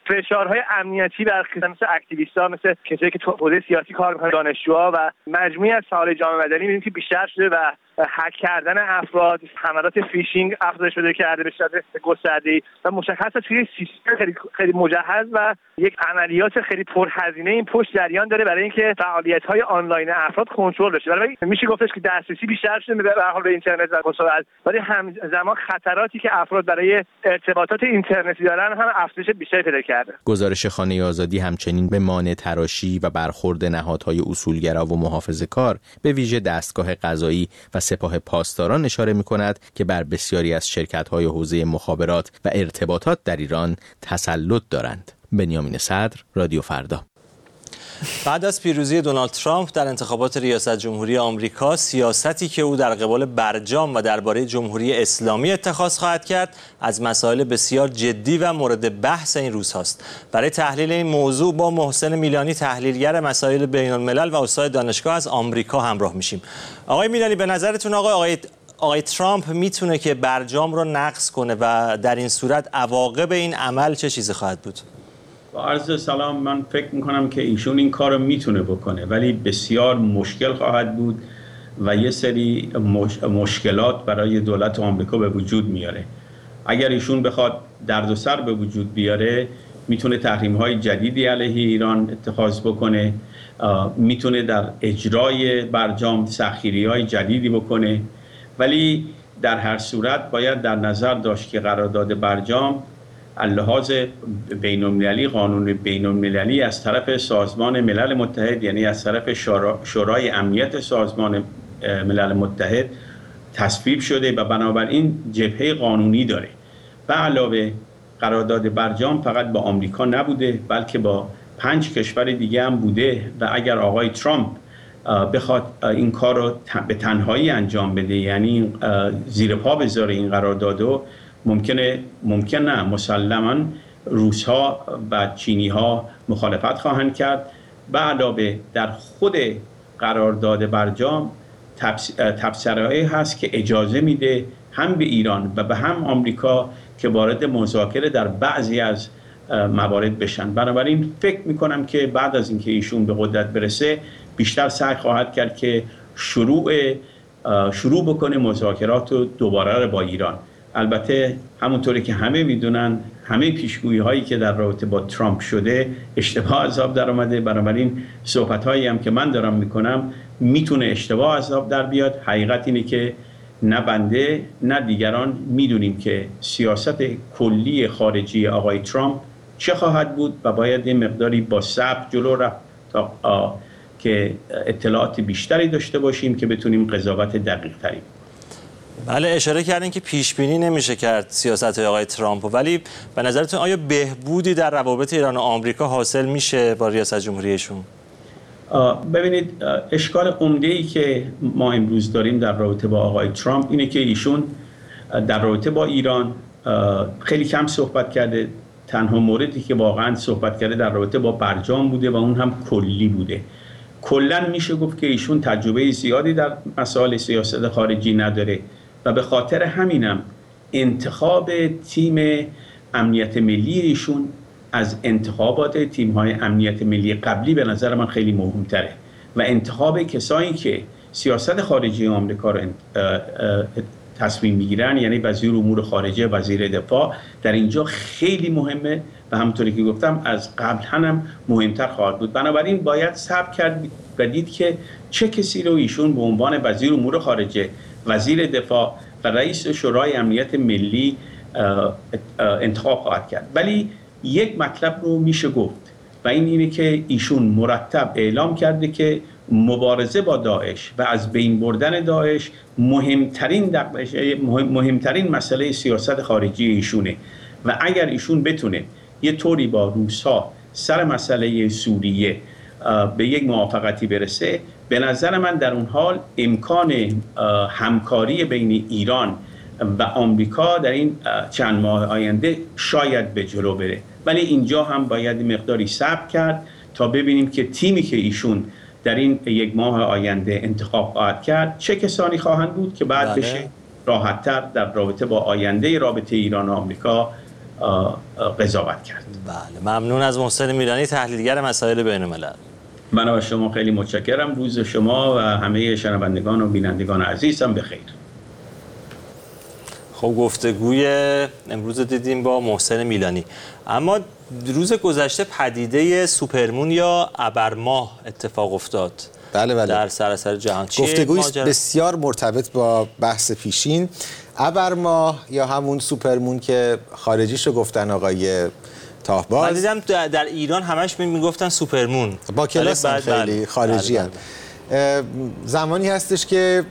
فشارهای امنیتی بر مثل اکتیویست‌ها، مثل کسایی که تو حوزه سیاسی کار می‌کنن، دانشجوها و مجموعی از فعالای جامعه مدنی می‌بینیم که بیشتر شده و هک کردن افراد، حملات فیشینگ افزایش پیدا کرده به صورت گسترده‌ای و مشخصه توی سیستم خیلی خیلی مجهز و یک عملیات خیلی پرهزینه این پشت جریان داره برای اینکه فعالیت‌های آنلاین افراد کنترل بشه. ولی میشه گفتش که دسترسی بیشتر شده به هر حال به اینترنت و مسائل، ولی همزمان خطراتی که افراد برای ارتباطات اینترنتی دارن هم افزایش بیشتری پیدا کرده. گزارش خانه آزادی همچنین به مانع تراشی و برخورد نهادهای اصولگرا و محافظه‌کار به ویژه دستگاه قضایی و سپاه پاسداران اشاره می‌کند که بر بسیاری از شرکت‌های حوزه مخابرات و ارتباطات در ایران تسلط دارند. بنیامین صدر، رادیو فردا. بعد از پیروزی دونالد ترامپ در انتخابات ریاست جمهوری آمریکا، سیاستی که او در قبال برجام و درباره جمهوری اسلامی اتخاذ خواهد کرد از مسائل بسیار جدی و مورد بحث این روزهاست. برای تحلیل این موضوع با محسن میلانی، تحلیلگر مسائل بین الملل و استاد دانشگاه از آمریکا همراه میشیم. آقای میلانی، به نظرتون آقای آقای آقای ترامپ میتونه که برجام رو نقض کنه و در این صورت عواقب این عمل چه چیزی خواهد بود؟ با عرض سلام، من فکر میکنم که ایشون این کار رو میتونه بکنه، ولی بسیار مشکل خواهد بود و یه سری مش... مشکلات برای دولت آمریکا به وجود میاره. اگر ایشون بخواد درد و سر به وجود بیاره، میتونه تحریم‌های جدیدی علیه ایران اتخاذ بکنه، میتونه در اجرای برجام سختگیری‌های جدیدی بکنه، ولی در هر صورت باید در نظر داشت که قرارداد برجام اللحاظ بین‌المللی، قانون بین‌المللی از طرف سازمان ملل متحد، یعنی از طرف شورای امنیت سازمان ملل متحد تصویب شده و بنابراین جبهه قانونی داره. به علاوه قرارداد برجام فقط با آمریکا نبوده، بلکه با پنج کشور دیگه هم بوده و اگر آقای ترامپ بخواد این کار رو به تنهایی انجام بده، یعنی زیر پا بذاره این قراردادو، ممکنه ممکن نه مسلماً روس‌ها و چینی‌ها مخالفت خواهند کرد. به علاوه در خود قرارداد برجام تبصره‌ای هست که اجازه میده هم به ایران و به هم آمریکا که وارد مذاکره در بعضی از موارد بشن. بنابراین فکر میکنم که بعد از اینکه ایشون به قدرت برسه، بیشتر سعی خواهد کرد که شروع شروع بکنه مذاکرات رو دوباره با ایران. البته همونطوری که همه میدونن، همه پیشگویی هایی که در رابطه با ترامپ شده اشتباه از آب در آمده. بنابراین صحبت هایی هم که من دارم میکنم میتونه اشتباه از آب در بیاد. حقیقت اینه که نه بنده نه دیگران میدونیم که سیاست کلی خارجی آقای ترامپ چه خواهد بود و باید این مقداری با صبر جلو رفت تا که اطلاعات بیشتری داشته باشیم که بتونیم قضاوت دقیق تری. بله، اشاره کردین که پیش بینی نمیشه کرد سیاست آقای ترامپ، ولی به نظرتون آیا بهبودی در روابط ایران و آمریکا حاصل میشه با ریاست جمهوریشون؟ ببینید، اشکال عمده‌ای که ما امروز داریم در رابطه با آقای ترامپ اینه که ایشون در رابطه با ایران خیلی کم صحبت کرده. تنها موردی که واقعا صحبت کرده در رابطه با برجام بوده و اون هم کلی بوده. کلاً میشه گفت که ایشون تجربه زیادی در مسائل سیاست خارجی نداره و به خاطر همینم انتخاب تیم امنیت ملی ایشون از انتخابات تیم‌های امنیت ملی قبلی به نظر من خیلی مهمتره و انتخاب کسایی که سیاست خارجی آمریکا رو تصمیم میگیرن، یعنی وزیر امور خارجه، وزیر دفاع، در اینجا خیلی مهمه و همونطوری که گفتم از قبل هم مهمتر خواهد بود. بنابراین باید صبر کرد و دید که چه کسی رو ایشون به عنوان وزیر امور خارجه، وزیر دفاع و رئیس شورای امنیت ملی انتخاب خواهد کرد. ولی یک مطلب رو میشه گفت و این اینه که ایشون مرتب اعلام کرده که مبارزه با داعش و از بین بردن داعش مهمترین مهمترین مسئله سیاست خارجی ایشونه و اگر ایشون بتونه یه طوری با روس‌ها سر مسئله سوریه به یک موافقتی برسه، به نظر من در اون حال امکان همکاری بین ایران و آمریکا در این چند ماه آینده شاید به جلو بره. ولی اینجا هم باید مقداری صبر کرد تا ببینیم که تیمی که ایشون در این یک ماه آینده انتخاب خواهد کرد چه کسانی خواهند بود که بعد بله. بشه راحت‌تر در رابطه با آینده رابطه ایران و آمریکا قضاوت کرد. بله، ممنون از محسن میلانی، تحلیلگر مسائل بین الملل. من از شما خیلی متشکرم. روز شما و همه شنوندگان و بینندگان عزیزم بخیر. خب گفتگوی امروز دیدیم با محسن میلانی. اما روز گذشته پدیده سوپرمون یا ابرماه اتفاق افتاد. بله بله. در سراسر جهان. گفتگوی بسیار مرتبط با بحث پیشین. ابرماه یا همون سوپرمون که خارجیشو گفتن آقای تاهباز. من دیدم در ایران همش میگفتن سوپرمون. با کلاس خیلی خارجی هست. زمانی هستش که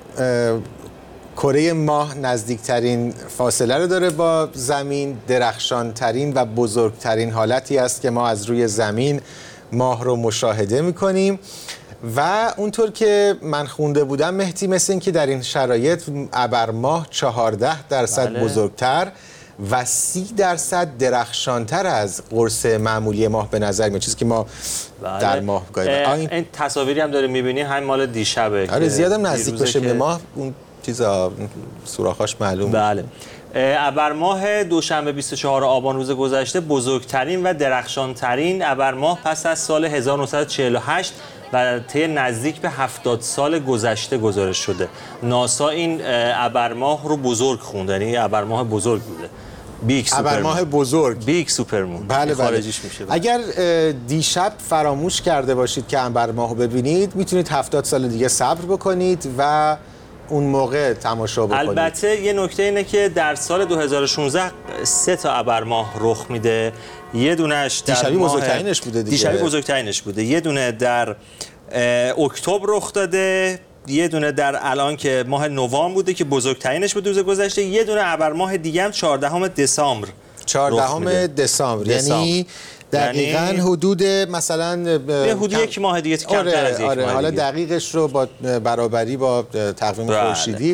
کره ماه نزدیکترین فاصله رو داره با زمین، درخشانترین و بزرگترین حالتی است که ما از روی زمین ماه رو مشاهده میکنیم و اونطور که من خونده بودم مهدی، مثل این که در این شرایط ابرماه چهارده درصد بله. بزرگتر و سی درصد درخشانتر از قرص معمولی ماه به نظر میاد، چیزی که ما بله. در ماه گاهی این... این تصاویری هم داره میبینی همین مال دیشبه. آره زیادم نزدیک بشه که... به ماه اون چیزا سوراخاش معلوم. بله. ابرماه دوشنبه بیست و چهارم آبان روز گذشته بزرگترین و درخشانترین ابرماه پس از سال هزار و نهصد و چهل و هشت و طی نزدیک به هفتاد سال گذشته گزارش شده. ناسا این ابرماه رو بزرگ خونده، یعنی ابرماه بزرگ بوده. بیگ سوپرمون. ابرماه بزرگ. بیگ سوپرمون. بله خارجیش بله. میشه. اگر دیشب فراموش کرده باشید که ابرماه رو ببینید، میتونید هفتاد سال دیگه صبر بکنید و اون موقع تماشا بکنید. البته یه نکته اینه که در سال دو هزار و شانزده سه تا ابرماه رخ میده. یه دونش در دیشبی بزرگترینش بوده دیگه. دیشبی بزرگترینش بوده. یه دونه در اکتبر رخ داده، یه دونه در الان که ماه نوامبر بوده که بزرگترینش بود روز گذشته، یه دونه ابرماه دیگه هم چهاردهم دسامبر چهاردهم دسامبر، یعنی دقیقاً یعنی حدود مثلا به حدود یک ماه دیگه کمتر آره، از یک آره، ماه حالا دیگه. دقیقش رو با برابری با تقویم خورشیدی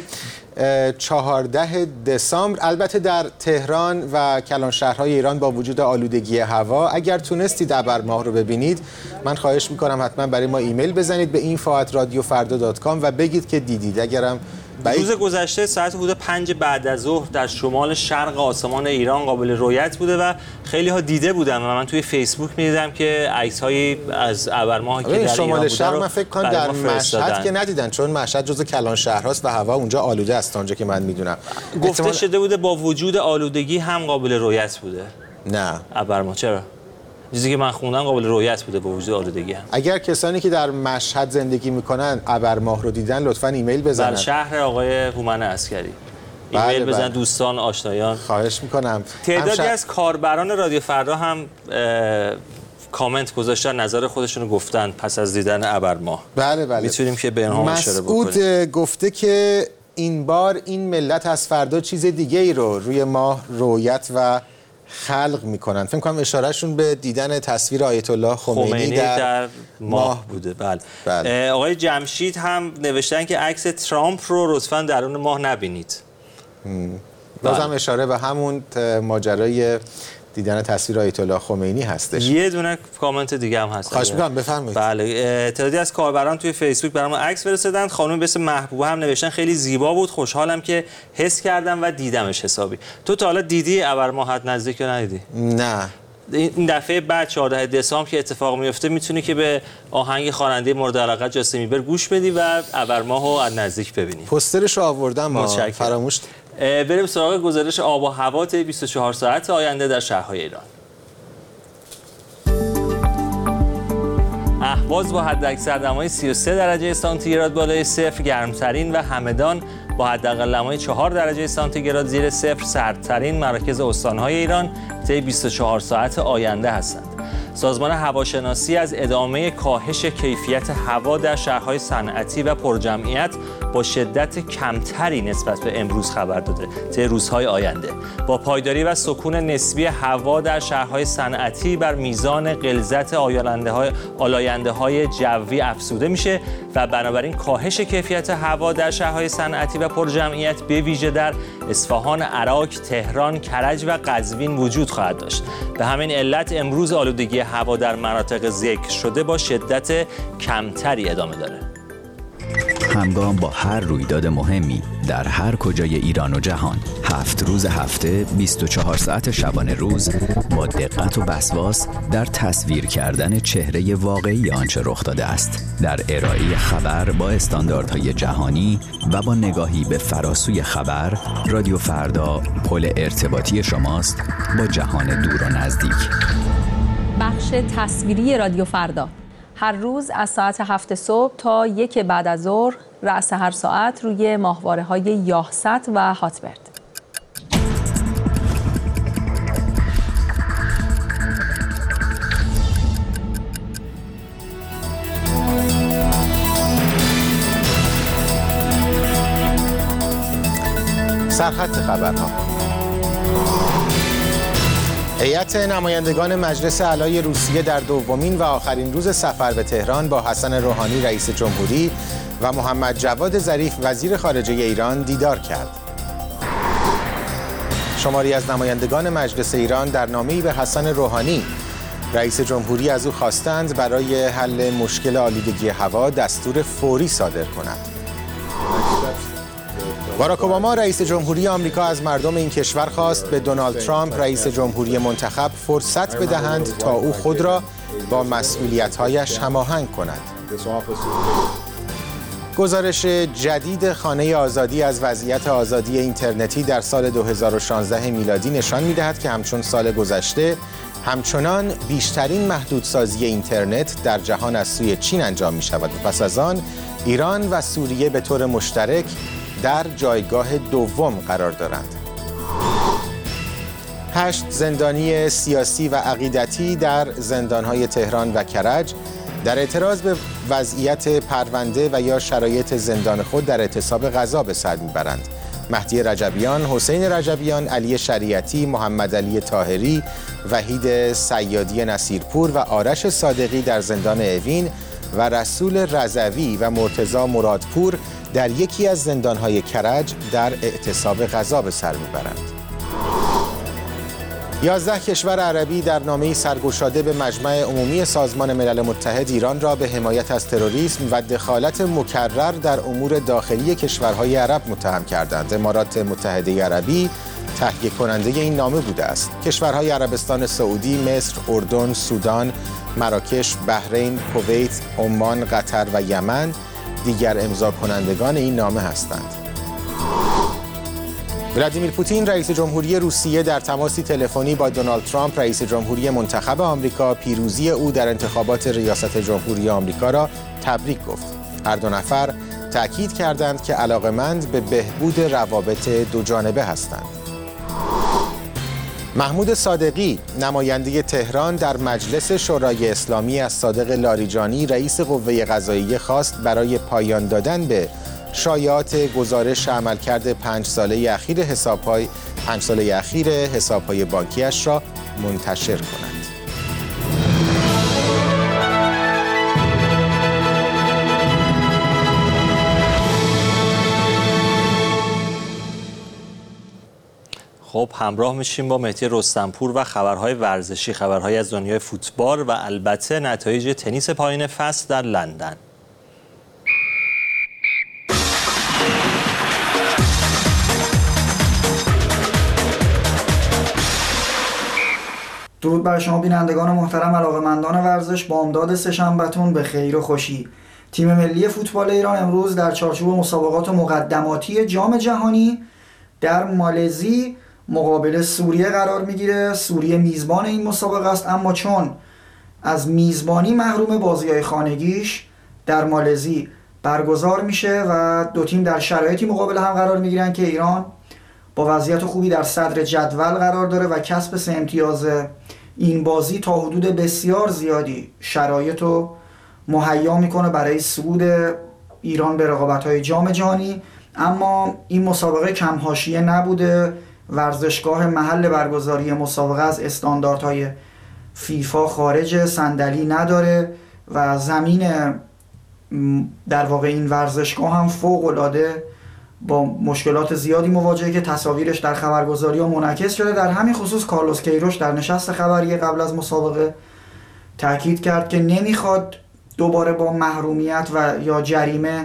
چهارده دسامبر. البته در تهران و کلانشهرهای ایران با وجود آلودگی هوا اگر تونستید ابرماه رو ببینید، من خواهش میکنم حتما برای ما ایمیل بزنید به اینفو ات رادیو فردا دات کام و بگید که دیدید. اگرم روز گذشته ساعت حدود پنج بعد از ظهر در شمال شرق آسمان ایران قابل رؤیت بوده و خیلی ها دیده بودن و من توی فیسبوک می‌دیدم که عکس‌هایی از ابرماه که در شمال شرق من فکر کنم در مشهد که ندیدن، چون مشهد جزو کلان شهرهاست و هوا اونجا آلوده است اونجا که من میدونم. گفته احتمال... شده بوده با وجود آلودگی هم قابل رؤیت بوده. نه ابرماه چرا؟ چیزی که من خوندم قابل رؤیت بوده با وجود آلودگی هم. اگر کسانی که در مشهد زندگی میکنن ابرماه رو دیدن لطفاً ایمیل بزنن. در شهر آقای هومن عسکری ایمیل بله بزن بله. دوستان آشنایان. خواهش میکنم. تعدادی همش... از کاربران رادیو فردا هم کامنت گذاشتن، نظر خودشون رو گفتن پس از دیدن ابرماه. بله بله. میتونیم که به اینها اشاره بکنیم. مسعود گفته که این بار این ملت از فردا چیز دیگه ای رو روی ماه رؤیت و خلق میکنن. فکر کنم اشارهشون به دیدن تصویر آیت الله خمینی, خمینی در, در ماه بوده. بله. بله. آقای جمشید هم نوشتن که عکس ترامپ رو لطفاً درون ماه نبینید. بازم بله. اشاره به همون ماجرای دیدن تصویر آیت الله خمینی هستش. یه دونه کامنت دیگه هم هست. خواهش می‌کنم بفرمایید. بله، تعدادی از کاربران توی فیسبوک برام عکس فرستادن. خانم به اسم محبوبه هم نوشتن خیلی زیبا بود، خوشحالم که حس کردم و دیدمش حسابی. تو تا حالا دیدی ابرماه نزدیک یا ندیدی؟ نه. این دفعه بعد چهارده دسامبر که اتفاق میفته میتونی که به آهنگ خواننده مورد علاقه جاستین بیبر گوش بدی و ابرماهو از نزدیک ببینی. پوسترش رو آوردم، فراموش. بریم سراغ گزارش آب و هوا طی بیست و چهار ساعت آینده در شهرهای ایران. اهواز با حداکثر دمای سی و سه درجه سانتیگراد بالای صفر گرمترین و همدان با حداقل دمای چهار درجه سانتیگراد زیر صفر سردترین مراکز استان‌های ایران طی بیست و چهار ساعت آینده هستند. سازمان هواشناسی از ادامه کاهش کیفیت هوا در شهرهای صنعتی و پرجمعیت با شدت کمتری نسبت به امروز خبر داده طی روزهای آینده. با پایداری و سکون نسبی هوا در شهرهای صنعتی بر میزان غلظت آلاینده‌های جوی افزوده میشه و بنابراین کاهش کیفیت هوا در شهرهای صنعتی و پرجمعیت به ویژه در اصفهان، عراق، تهران، کرج و قزوین وجود خواهد داشت. به همین علت امروز آلودگی هوا در مناطق ذکر شده با شدت کمتری ادامه داره. همگام با هر رویداد مهمی در هر کجای ایران و جهان، هفت روز هفته، بیست و چهار ساعت شبانه روز، با دقت و وسواس در تصویر کردن چهره واقعی آنچه رخ داده است، در ارائه خبر با استانداردهای جهانی و با نگاهی به فراسوی خبر. رادیو فردا پل ارتباطی شماست با جهان دور و نزدیک. بخش تصویری رادیو فردا هر روز از ساعت هفت صبح تا یک بعد از ظهر، رأس هر ساعت روی ماهواره‌های یاهست و هاتبرد. سرخط خبرها. هیئت نمایندگان مجلس اعلی روسیه در دومین و آخرین روز سفر به تهران با حسن روحانی رئیس جمهوری و محمد جواد ظریف وزیر خارجه ایران دیدار کرد. شماری از نمایندگان مجلس ایران در نامه‌ای به حسن روحانی رئیس جمهوری از او خواستند برای حل مشکل آلودگی هوا دستور فوری صادر کند. باراک اوباما رئیس جمهوری آمریکا از مردم این کشور خواست به دونالد ترامپ رئیس جمهوری منتخب فرصت بدهند تا او خود را با مسئولیت‌هایش هماهنگ کند. گزارش جدید خانه آزادی از وضعیت آزادی اینترنتی در سال دو هزار و شانزده میلادی نشان می‌دهد که همچون سال گذشته همچنان بیشترین محدودسازی اینترنت در جهان از سوی چین انجام می‌شود و پس از آن ایران و سوریه به طور مشترک در جایگاه دوم قرار دارند. هشت زندانی سیاسی و عقیدتی در زندان‌های تهران و کرج در اعتراض به وضعیت پرونده و یا شرایط زندان خود در اعتصاب غذا به سر میبرند. مهدی رجبیان، حسین رجبیان، علی شریعتی، محمد علی طاهری، وحید صیادی نصیرپور و آرش صادقی در زندان اوین و رسول رضوی و مرتضی مرادپور در یکی از زندان‌های کرج در اعتصاب غذا به سر میبرند. یازده کشور عربی در نامه‌ای سرگشاده به مجمع عمومی سازمان ملل متحد ایران را به حمایت از تروریسم و دخالت مکرر در امور داخلی کشورهای عرب متهم کردند. امارات متحده عربی تهیه کننده این نامه بوده است. کشورهای عربستان سعودی، مصر، اردن، سودان، مراکش، بحرین، کویت، عمان، قطر و یمن دیگر امضا کنندگان این نامه هستند. ولادیمیر پوتین رئیس جمهوری روسیه در تماسی تلفنی با دونالد ترامپ رئیس جمهوری منتخب آمریکا پیروزی او در انتخابات ریاست جمهوری آمریکا را تبریک گفت. هر دو نفر تأکید کردند که علاقه‌مند به بهبود روابط دو جانبه هستند. محمود صادقی نماینده تهران در مجلس شورای اسلامی از صادق لاریجانی رئیس قوه قضاییه خواست برای پایان دادن به شایعات گزارش عملکرد پنج ساله اخیر حساب‌های پنج ساله اخیر حساب‌های بانکیش را منتشر کند. خب همراه میشیم با مهدی رستمپور و خبرهای ورزشی، خبرهای از دنیای فوتبال و البته نتایج تنیس پایان فصل در لندن. درود بر شما بینندگان محترم، علاقه‌مندان ورزش. بامداد سه‌شنبه‌تون به خیر و خوشی. تیم ملی فوتبال ایران امروز در چارچوب مسابقات مقدماتی جام جهانی در مالزی مقابل سوریه قرار میگیره. سوریه میزبان این مسابقه است، اما چون از میزبانی محروم، بازی‌های خانگیش در مالزی برگزار میشه و دو تیم در شرایطی مقابل هم قرار میگیرن که ایران با وضعیت خوبی در صدر جدول قرار داره و کسب سه امتیاز این بازی تا حدود بسیار زیادی شرایط رو مهیا میکنه برای صعود ایران به رقابت‌های جام جهانی. اما این مسابقه کم حاشیه نبوده. ورزشگاه محل برگزاری مسابقه از استانداردهای فیفا خارج، صندلی نداره و زمین در واقع این ورزشگاه هم فوق‌العاده با مشکلات زیادی مواجهه که تصاویرش در خبرگزاری ها منعکس شده. در همین خصوص کارلوس کیروش در نشست خبری قبل از مسابقه تاکید کرد که نمیخواد دوباره با محرومیت و یا جریمه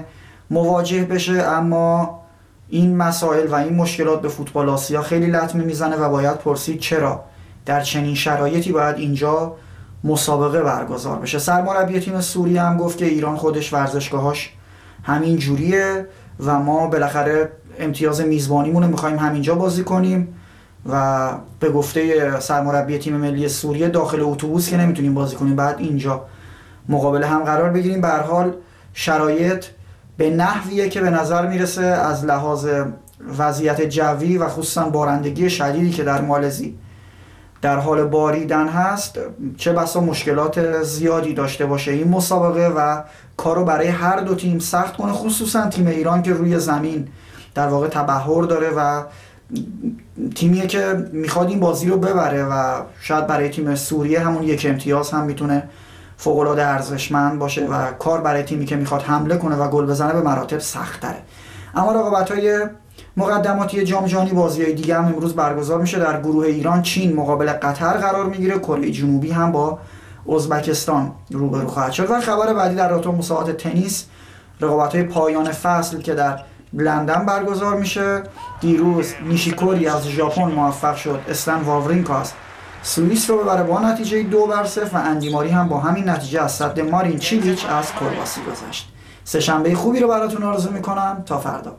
مواجه بشه، اما این مسائل و این مشکلات به فوتبال آسیا خیلی لطمه میزنه و باید پرسید چرا در چنین شرایطی باید اینجا مسابقه برگزار بشه. سرمربی تیم سوریه هم گفت که ایران خودش ورزشگاهاش همین جوریه و ما بالاخره امتیاز میزبانیمون رو می‌خوایم همینجا بازی کنیم و به گفته سرمربی تیم ملی سوریه داخل اتوبوس که نمیتونیم بازی کنیم، بعد اینجا مقابل هم قرار بگیریم. به هر حال شرایط به نحویه که به نظر میرسه از لحاظ وضعیت جوی و خصوصا بارندگی شدیدی که در مالزی در حال باریدن هست چه بسا مشکلات زیادی داشته باشه این مسابقه و کارو برای هر دو تیم سخت کنه، خصوصا تیم ایران که روی زمین در واقع تبحر داره و تیمیه که میخواد این بازی رو ببره و شاید برای تیم سوریه همون یک امتیاز هم میتونه فوق‌العاده ارزشمند باشه و کار برای تیمی که میخواد حمله کنه و گل بزنه به مراتب سخت‌تره. اما رقابت‌های مقدماتی جام جهانی بازی‌های دیگه هم امروز برگزار میشه. در گروه ایران چین مقابل قطر قرار میگیره، کره جنوبی هم با ازبکستان روبرو خواهد شد. و خبر بعدی در رابطه با مسابقات تنیس، رقابت‌های پایان فصل که در لندن برگزار میشه. دیروز نیشیکوری از ژاپن موفق شد استن واورینکا از سوئیس رو ببره با نتیجه دو بر صفر و اندیماری هم با همین نتیجه از صد مارین چیلیچ از کرواسی گذشت. سه شنبه خوبی رو براتون آرزو میکنم. تا فردا.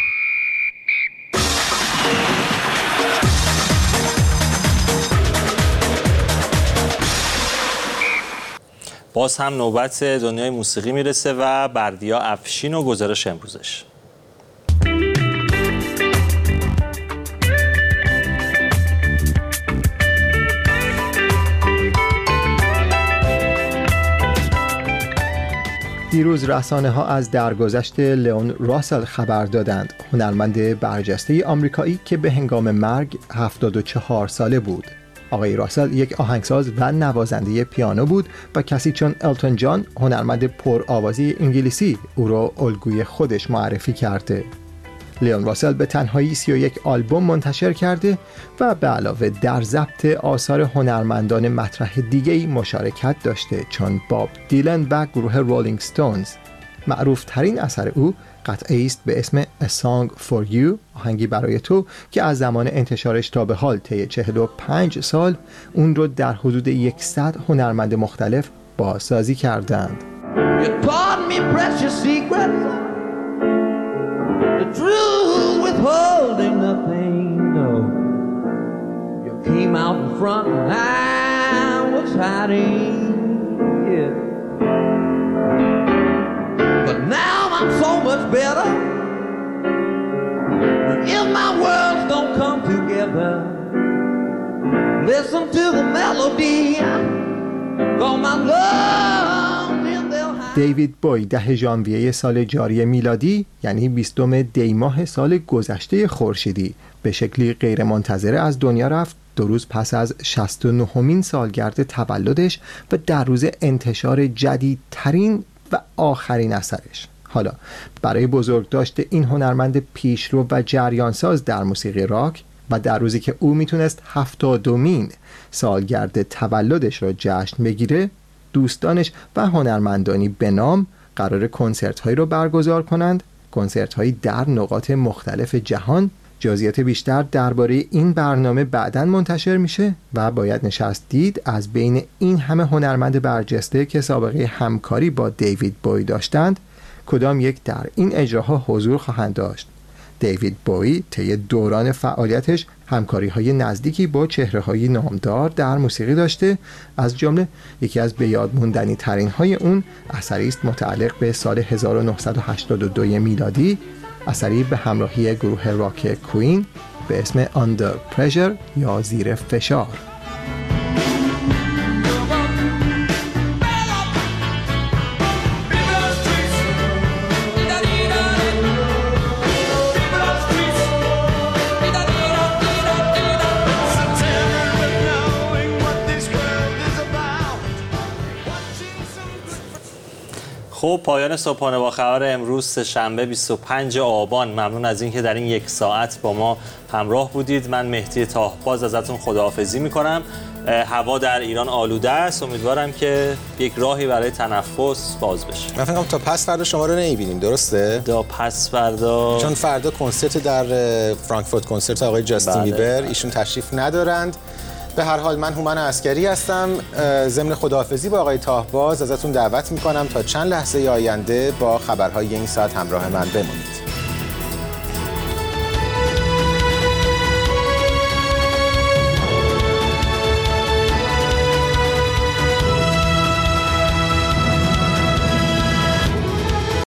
باز هم نوبت دنیای موسیقی میرسه و بردیا افشین و گزارش امروزش. دیروز رسانه ها از درگذشت لئون راسل خبر دادند، هنرمند برجسته آمریکایی که به هنگام مرگ هفتاد و چهار ساله بود. آقای راسل یک آهنگساز و نوازنده پیانو بود و کسی چون التون جان، هنرمند پرآوازی انگلیسی، او را الگوی خودش معرفی کرده. لئون راسل به تنهایی سی و یک آلبوم منتشر کرده و به علاوه در ضبط آثار هنرمندان مطرح دیگه‌ای مشارکت داشته، چون باب دیلن و گروه رولینگ ستونز. معروف ترین اثر او قطعه‌ای است به اسم A Song for You، آهنگی برای تو، که از زمان انتشارش تا به حال طی چهل و پنج سال اون رو در حدود صد هنرمند مختلف بازسازی کردند. The truth withholding nothing, no. You came out in front and I was hiding, yeah. But now I'm so much better. And if my worlds don't come together, listen to the melody, call my love. دیوید بوی ده ژانویه سال جاری میلادی، یعنی بیستم دی ماه سال گذشته خورشیدی، به شکلی غیرمنتظره از دنیا رفت، دو روز پس از شصت و نهمین سالگرد تولدش و در روز انتشار جدیدترین و آخرین اثرش. حالا برای بزرگداشت این هنرمند پیشرو و جریانساز در موسیقی راک و در روزی که او میتونست هفتادمین سالگرد تولدش را جشن بگیره، دوستانش و هنرمندانی به نام قرار کنسرت هایی رو برگزار کنند، کنسرت هایی در نقاط مختلف جهان. جزئیات بیشتر درباره این برنامه بعداً منتشر میشه و باید نشست دید از بین این همه هنرمند برجسته که سابقه همکاری با دیوید بوی داشتند، کدام یک در این اجراها حضور خواهند داشت. دیوید بوی طی دوران فعالیتش همکاری‌های نزدیکی با چهره‌های نامدار در موسیقی داشته، از جمله یکی از بیاد موندنی ترین های اون اثری است متعلق به سال هزار و نهصد و هشتاد و دو میلادی، اثری به همراهی گروه راک کوین به اسم Under Pressure یا زیر فشار. خب پایان صبحانه با خبر امروز سه‌شنبه بیست و پنجم آبان. ممنون از اینکه در این یک ساعت با ما همراه بودید. من مهدی طاهباز ازتون خداحافظی میکنم. هوا در ایران آلوده است. امیدوارم که یک راهی برای تنفس باز بشه. من فکر کنم تا پس فردا شما رو نمیبینیم، درسته؟ تا پس فردا، چون فردا کنسرت در فرانکفورت، کنسرت آقای جاستین بیبر، ایشون تشریف ندارند. به هر حال من هومن عسکری هستم. ضمن خداحافظی با آقای طاهباز ازتون دعوت میکنم تا چند لحظه آینده با خبرهای این ساعت همراه من بمونید.